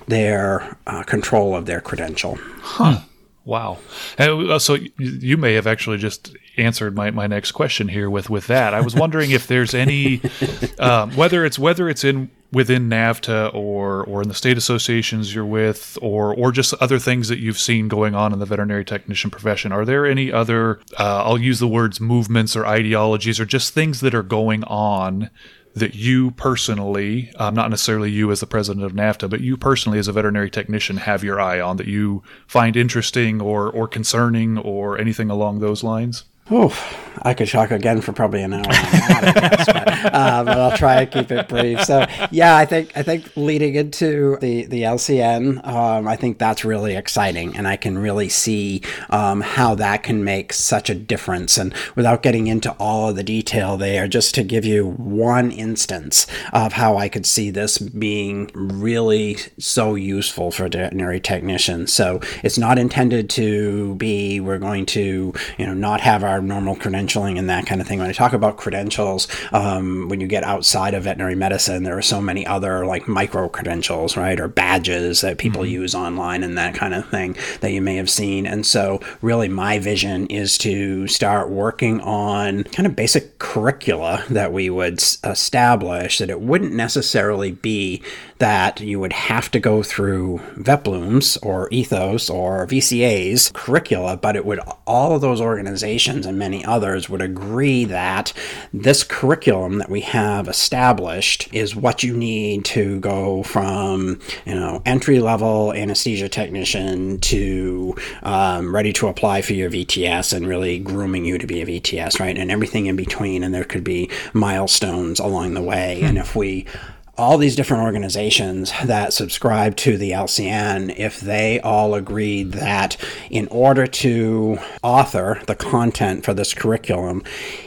their uh, control of their credential. Huh. Wow. And, uh, so you, you may have actually just answered my, my next question here with, with that. I was wondering if there's any, um, whether it's whether it's in within NAVTA or or in the state associations you're with, or or just other things that you've seen going on in the veterinary technician profession. Are there any other, uh, I'll use the words movements or ideologies, or just things that are going on that you personally, um, not necessarily you as the president of NAVTA, but you personally as a veterinary technician have your eye on, that you find interesting or or concerning or anything along those lines? Oh, I could talk again for probably an hour on that, I guess, but, uh, but I'll try to keep it brief. So, yeah, I think I think leading into the the L C N, um, I think that's really exciting, and I can really see um, how that can make such a difference. And without getting into all of the detail there, just to give you one instance of how I could see this being really so useful for veterinary technicians. So it's not intended to be we're going to you know not have our normal credentialing and that kind of thing. When I talk about credentials, um, when you get outside of veterinary medicine, there are so many other like micro credentials, right, or badges that people mm-hmm. use online and that kind of thing that you may have seen. And so really my vision is to start working on kind of basic curricula that we would establish, that it wouldn't necessarily be that you would have to go through VetBloom's or Ethos or V C A's curricula, but it would, all of those organizations and many others would agree that this curriculum that we have established is what you need to go from, you know, entry-level anesthesia technician to um, ready to apply for your V T S and really grooming you to be a V T S, right? And everything in between, and there could be milestones along the way. Hmm. And if we all these different organizations that subscribe to the L C N, if they all agreed that in order to author the content for this curriculum,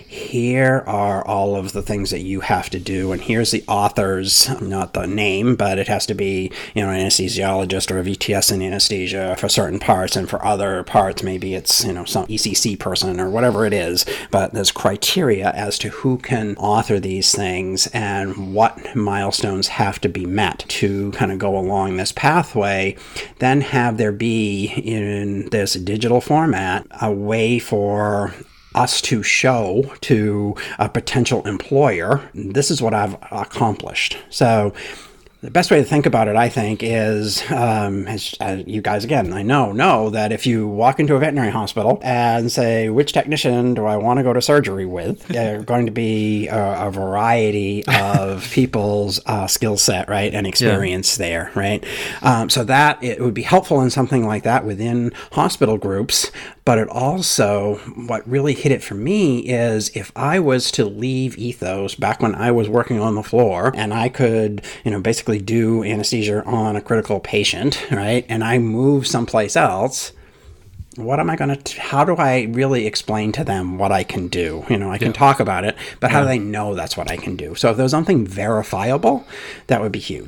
here are all of the things that you have to do, and here's the author's, not the name, but it has to be, you know, an anesthesiologist or a V T S in anesthesia for certain parts, and for other parts, maybe it's, you know, some E C C person or whatever it is, but there's criteria as to who can author these things and what milestones have to be met to kind of go along this pathway. Then have there be, in this digital format, a way for us to show to a potential employer, this is what I've accomplished. So the best way to think about it, I think, is, um, as, as you guys, again, I know, know that if you walk into a veterinary hospital and say, which technician do I want to go to surgery with, there are going to be a, a variety of people's uh, skill set, right, and experience yeah. there, right? Um, so that, it would be helpful in something like that within hospital groups. But it also, what really hit it for me is if I was to leave Ethos back when I was working on the floor and I could, you know, basically do anesthesia on a critical patient, right, and I move someplace else, what am I going to, how do I really explain to them what I can do? You know, I can yeah. talk about it, but how yeah. do they know that's what I can do? So if there's something verifiable, that would be huge.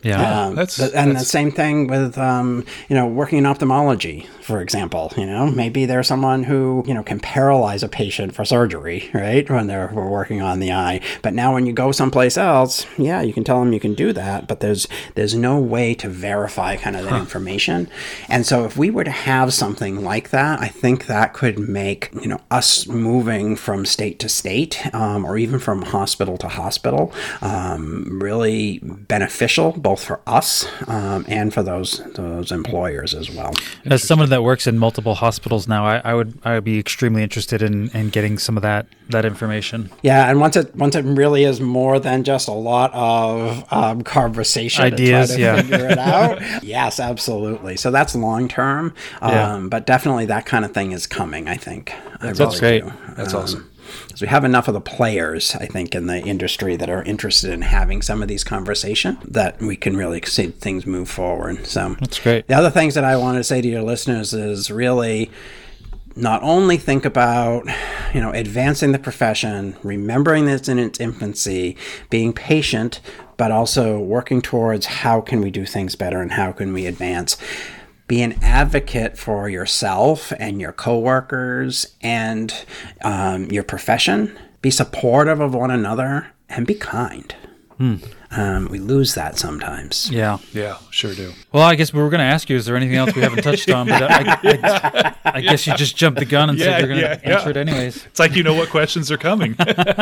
Yeah. Um, That's- but- and that's- the same thing with, um, you know, working in ophthalmology, for example. You know, maybe there's someone who, you know, can paralyze a patient for surgery, right, when they're we're working on the eye. But now when you go someplace else, yeah, you can tell them you can do that, but there's there's no way to verify kind of that information. And so if we were to have something like that, I think that could make, you know, us moving from state to state, um, or even from hospital to hospital, um, really beneficial, both for us um, and for those those employers as well. As someone that works in multiple hospitals now, I, I would I would be extremely interested in, in getting some of that that information. Yeah, and once it once it really is more than just a lot of um, conversation, Ideas, to try to yeah. figure it out. Yes, absolutely. So that's long term, um, Yeah. but definitely that kind of thing is coming. I think. I That's really great. do. That's awesome. Because we have enough of the players, I think, in the industry that are interested in having some of these conversations that we can really see things move forward. So That's great. the other things that I want to say to your listeners is really not only think about, you know, advancing the profession, remembering that it's in its infancy, being patient, but also working towards how can we do things better and how can we advance. Be an advocate for yourself and your coworkers and um, your profession. Be supportive of one another and be kind. Hmm. Um, we lose that sometimes. Yeah. Yeah, sure do. Well, I guess we were going to ask you, is there anything else we haven't touched on? But I, I, I guess you just jumped the gun and Yeah, said you're going to yeah, answer yeah. it anyways. It's like you know what questions are coming.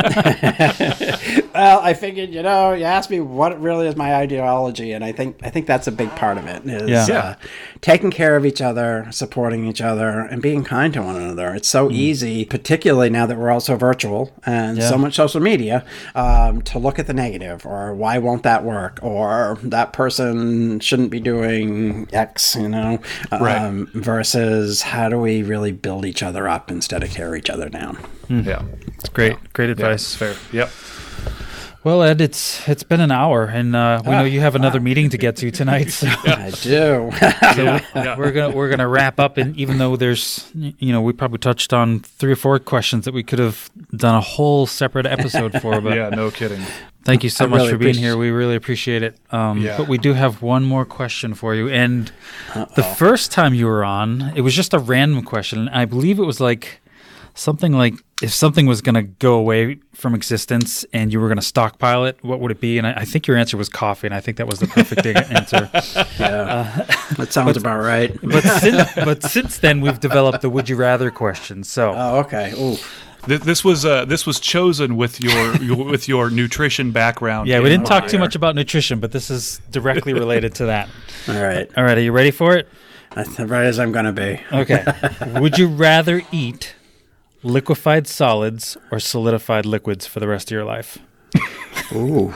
Well, I figured, you know, you asked me what really is my ideology, and I think I think that's a big part of it. Is Yeah. Yeah. Uh, taking care of each other, supporting each other, and being kind to one another. It's so easy, particularly now that we're all so virtual and Yeah. so much social media, um, to look at the negative, or why won't that work, or that person shouldn't be doing X, you know, Right. um, versus how do we really build each other up instead of tear each other down. Yeah. It's great. Great Yeah, advice. it's fair. Yep. Well, Ed, it's it's been an hour, and uh, we know you have another meeting to get to tonight, so, I do. Yeah, yeah. we're gonna we're gonna wrap up. And even though there's, you know, we probably touched on three or four questions that we could have done a whole separate episode for, but Yeah, no kidding. thank you so I much really for being appreciate- here. We really appreciate it. Um, Yeah. But we do have one more question for you. And the first time you were on, it was just a random question. I believe it was like something like, if something was going to go away from existence and you were going to stockpile it, what would it be? And I, I think your answer was coffee, and I think that was the perfect answer. Yeah, that sounds about right. But since, but since then, we've developed the would you rather question. So Oh, okay. Ooh. Th- This was uh, this was chosen with your, your with your nutrition background. yeah, we in didn't talk too mind. much about nutrition, but this is directly related to that. All right. All right, are you ready for it? That's as right as I'm going to be. Okay. Would you rather eat liquefied solids or solidified liquids for the rest of your life? Ooh.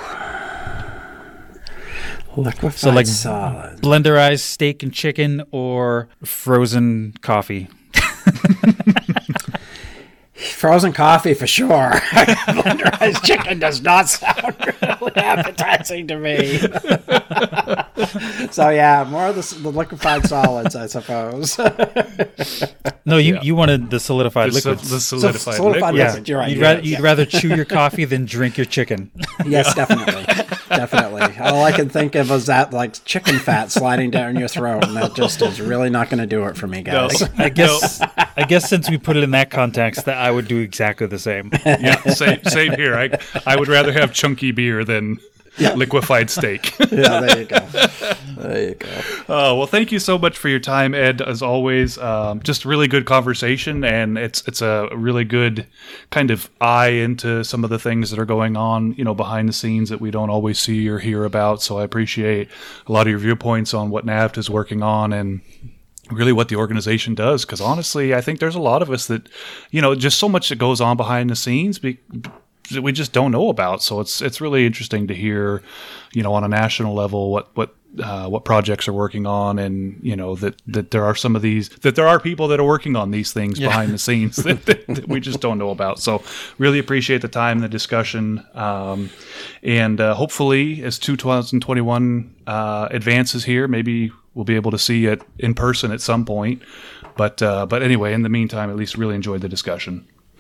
Liquefied So, like, solid. Blenderized steak and chicken or frozen coffee? Frozen coffee for sure. Blenderized chicken does not sound really appetizing to me. So yeah, more of the, s- the liquefied solids, I suppose. No, you, Yeah. you wanted the solidified The, so- liquids. the solidified, solidified liquid. liquid. You're right, You'd, you're rather, right, you'd yeah. rather chew your coffee than drink your chicken. Yes, definitely, definitely. All I can think of is that like chicken fat sliding down your throat, and that just is really not going to do it for me, No. guys. I guess I guess since we put it in that context, that I would do exactly the same. Yeah, same, same here. I I would rather have chunky beer than liquefied steak. Yeah, there you go. There you go. Oh, well, thank you so much for your time, Ed, as always. Um, just really good conversation, and it's it's a really good kind of eye into some of the things that are going on, you know, behind the scenes that we don't always see or hear about. So I appreciate a lot of your viewpoints on what NAVT is working on and really what the organization does. Because honestly, I think there's a lot of us that, you know, just so much that goes on behind the scenes be- that we just don't know about. So it's it's really interesting to hear, you know, on a national level what what uh, what projects are working on, and you know that that there are some of these that there are people that are working on these things Yeah. behind the scenes that, that, that we just don't know about. So really appreciate the time and the discussion, um, and uh, hopefully as two thousand twenty-one uh, advances here, maybe we'll be able to see it in person at some point. But uh, but anyway, in the meantime, at least really enjoyed the discussion.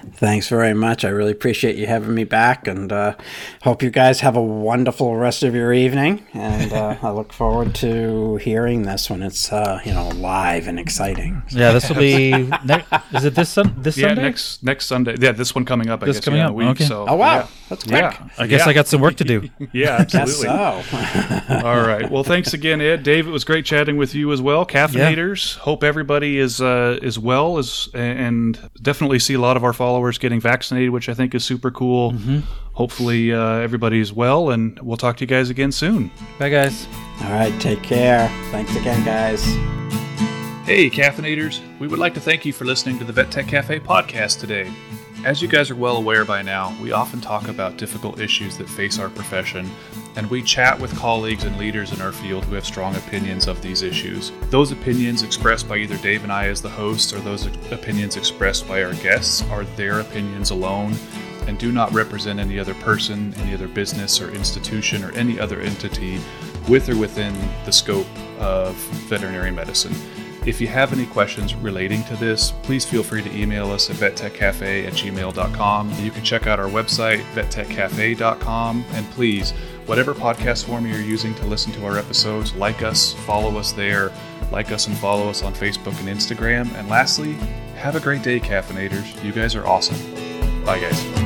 Thanks very much. I really appreciate you having me back, and uh, hope you guys have a wonderful rest of your evening. And uh, I look forward to hearing this when it's uh, you know live and exciting. Yeah, this will be. Ne- is it this sun? This yeah, Sunday? next next Sunday. Yeah, this one coming up. I This guess coming yeah, in up, a week. okay. So, Oh wow, yeah. that's quick. Yeah. I guess Yeah. I got some work to do. Yeah, Guess absolutely. so. All right. Well, thanks again, Ed. Dave, it was great chatting with you as well. Caffeinators. Hope everybody is uh, is well, is and definitely see a lot of our followers getting vaccinated, which I think is super cool. Mm-hmm. Hopefully, uh, everybody's well, and we'll talk to you guys again soon. Bye, guys. All right, take care. Thanks again, guys. Hey, Caffeinators! We would like to thank you for listening to the Vet Tech Cafe podcast today. As you guys are well aware by now, we often talk about difficult issues that face our profession, and we chat with colleagues and leaders in our field who have strong opinions of these issues. Those opinions expressed by either Dave and I as the hosts or those opinions expressed by our guests are their opinions alone and do not represent any other person, any other business or institution or any other entity with or within the scope of veterinary medicine. If you have any questions relating to this, please feel free to email us at vet tech cafe at gmail dot com. You can check out our website, vet tech cafe dot com, and please, whatever podcast form you're using to listen to our episodes, like us, follow us there, like us and follow us on Facebook and Instagram. And lastly, have a great day, Caffeinators. You guys are awesome. Bye, guys.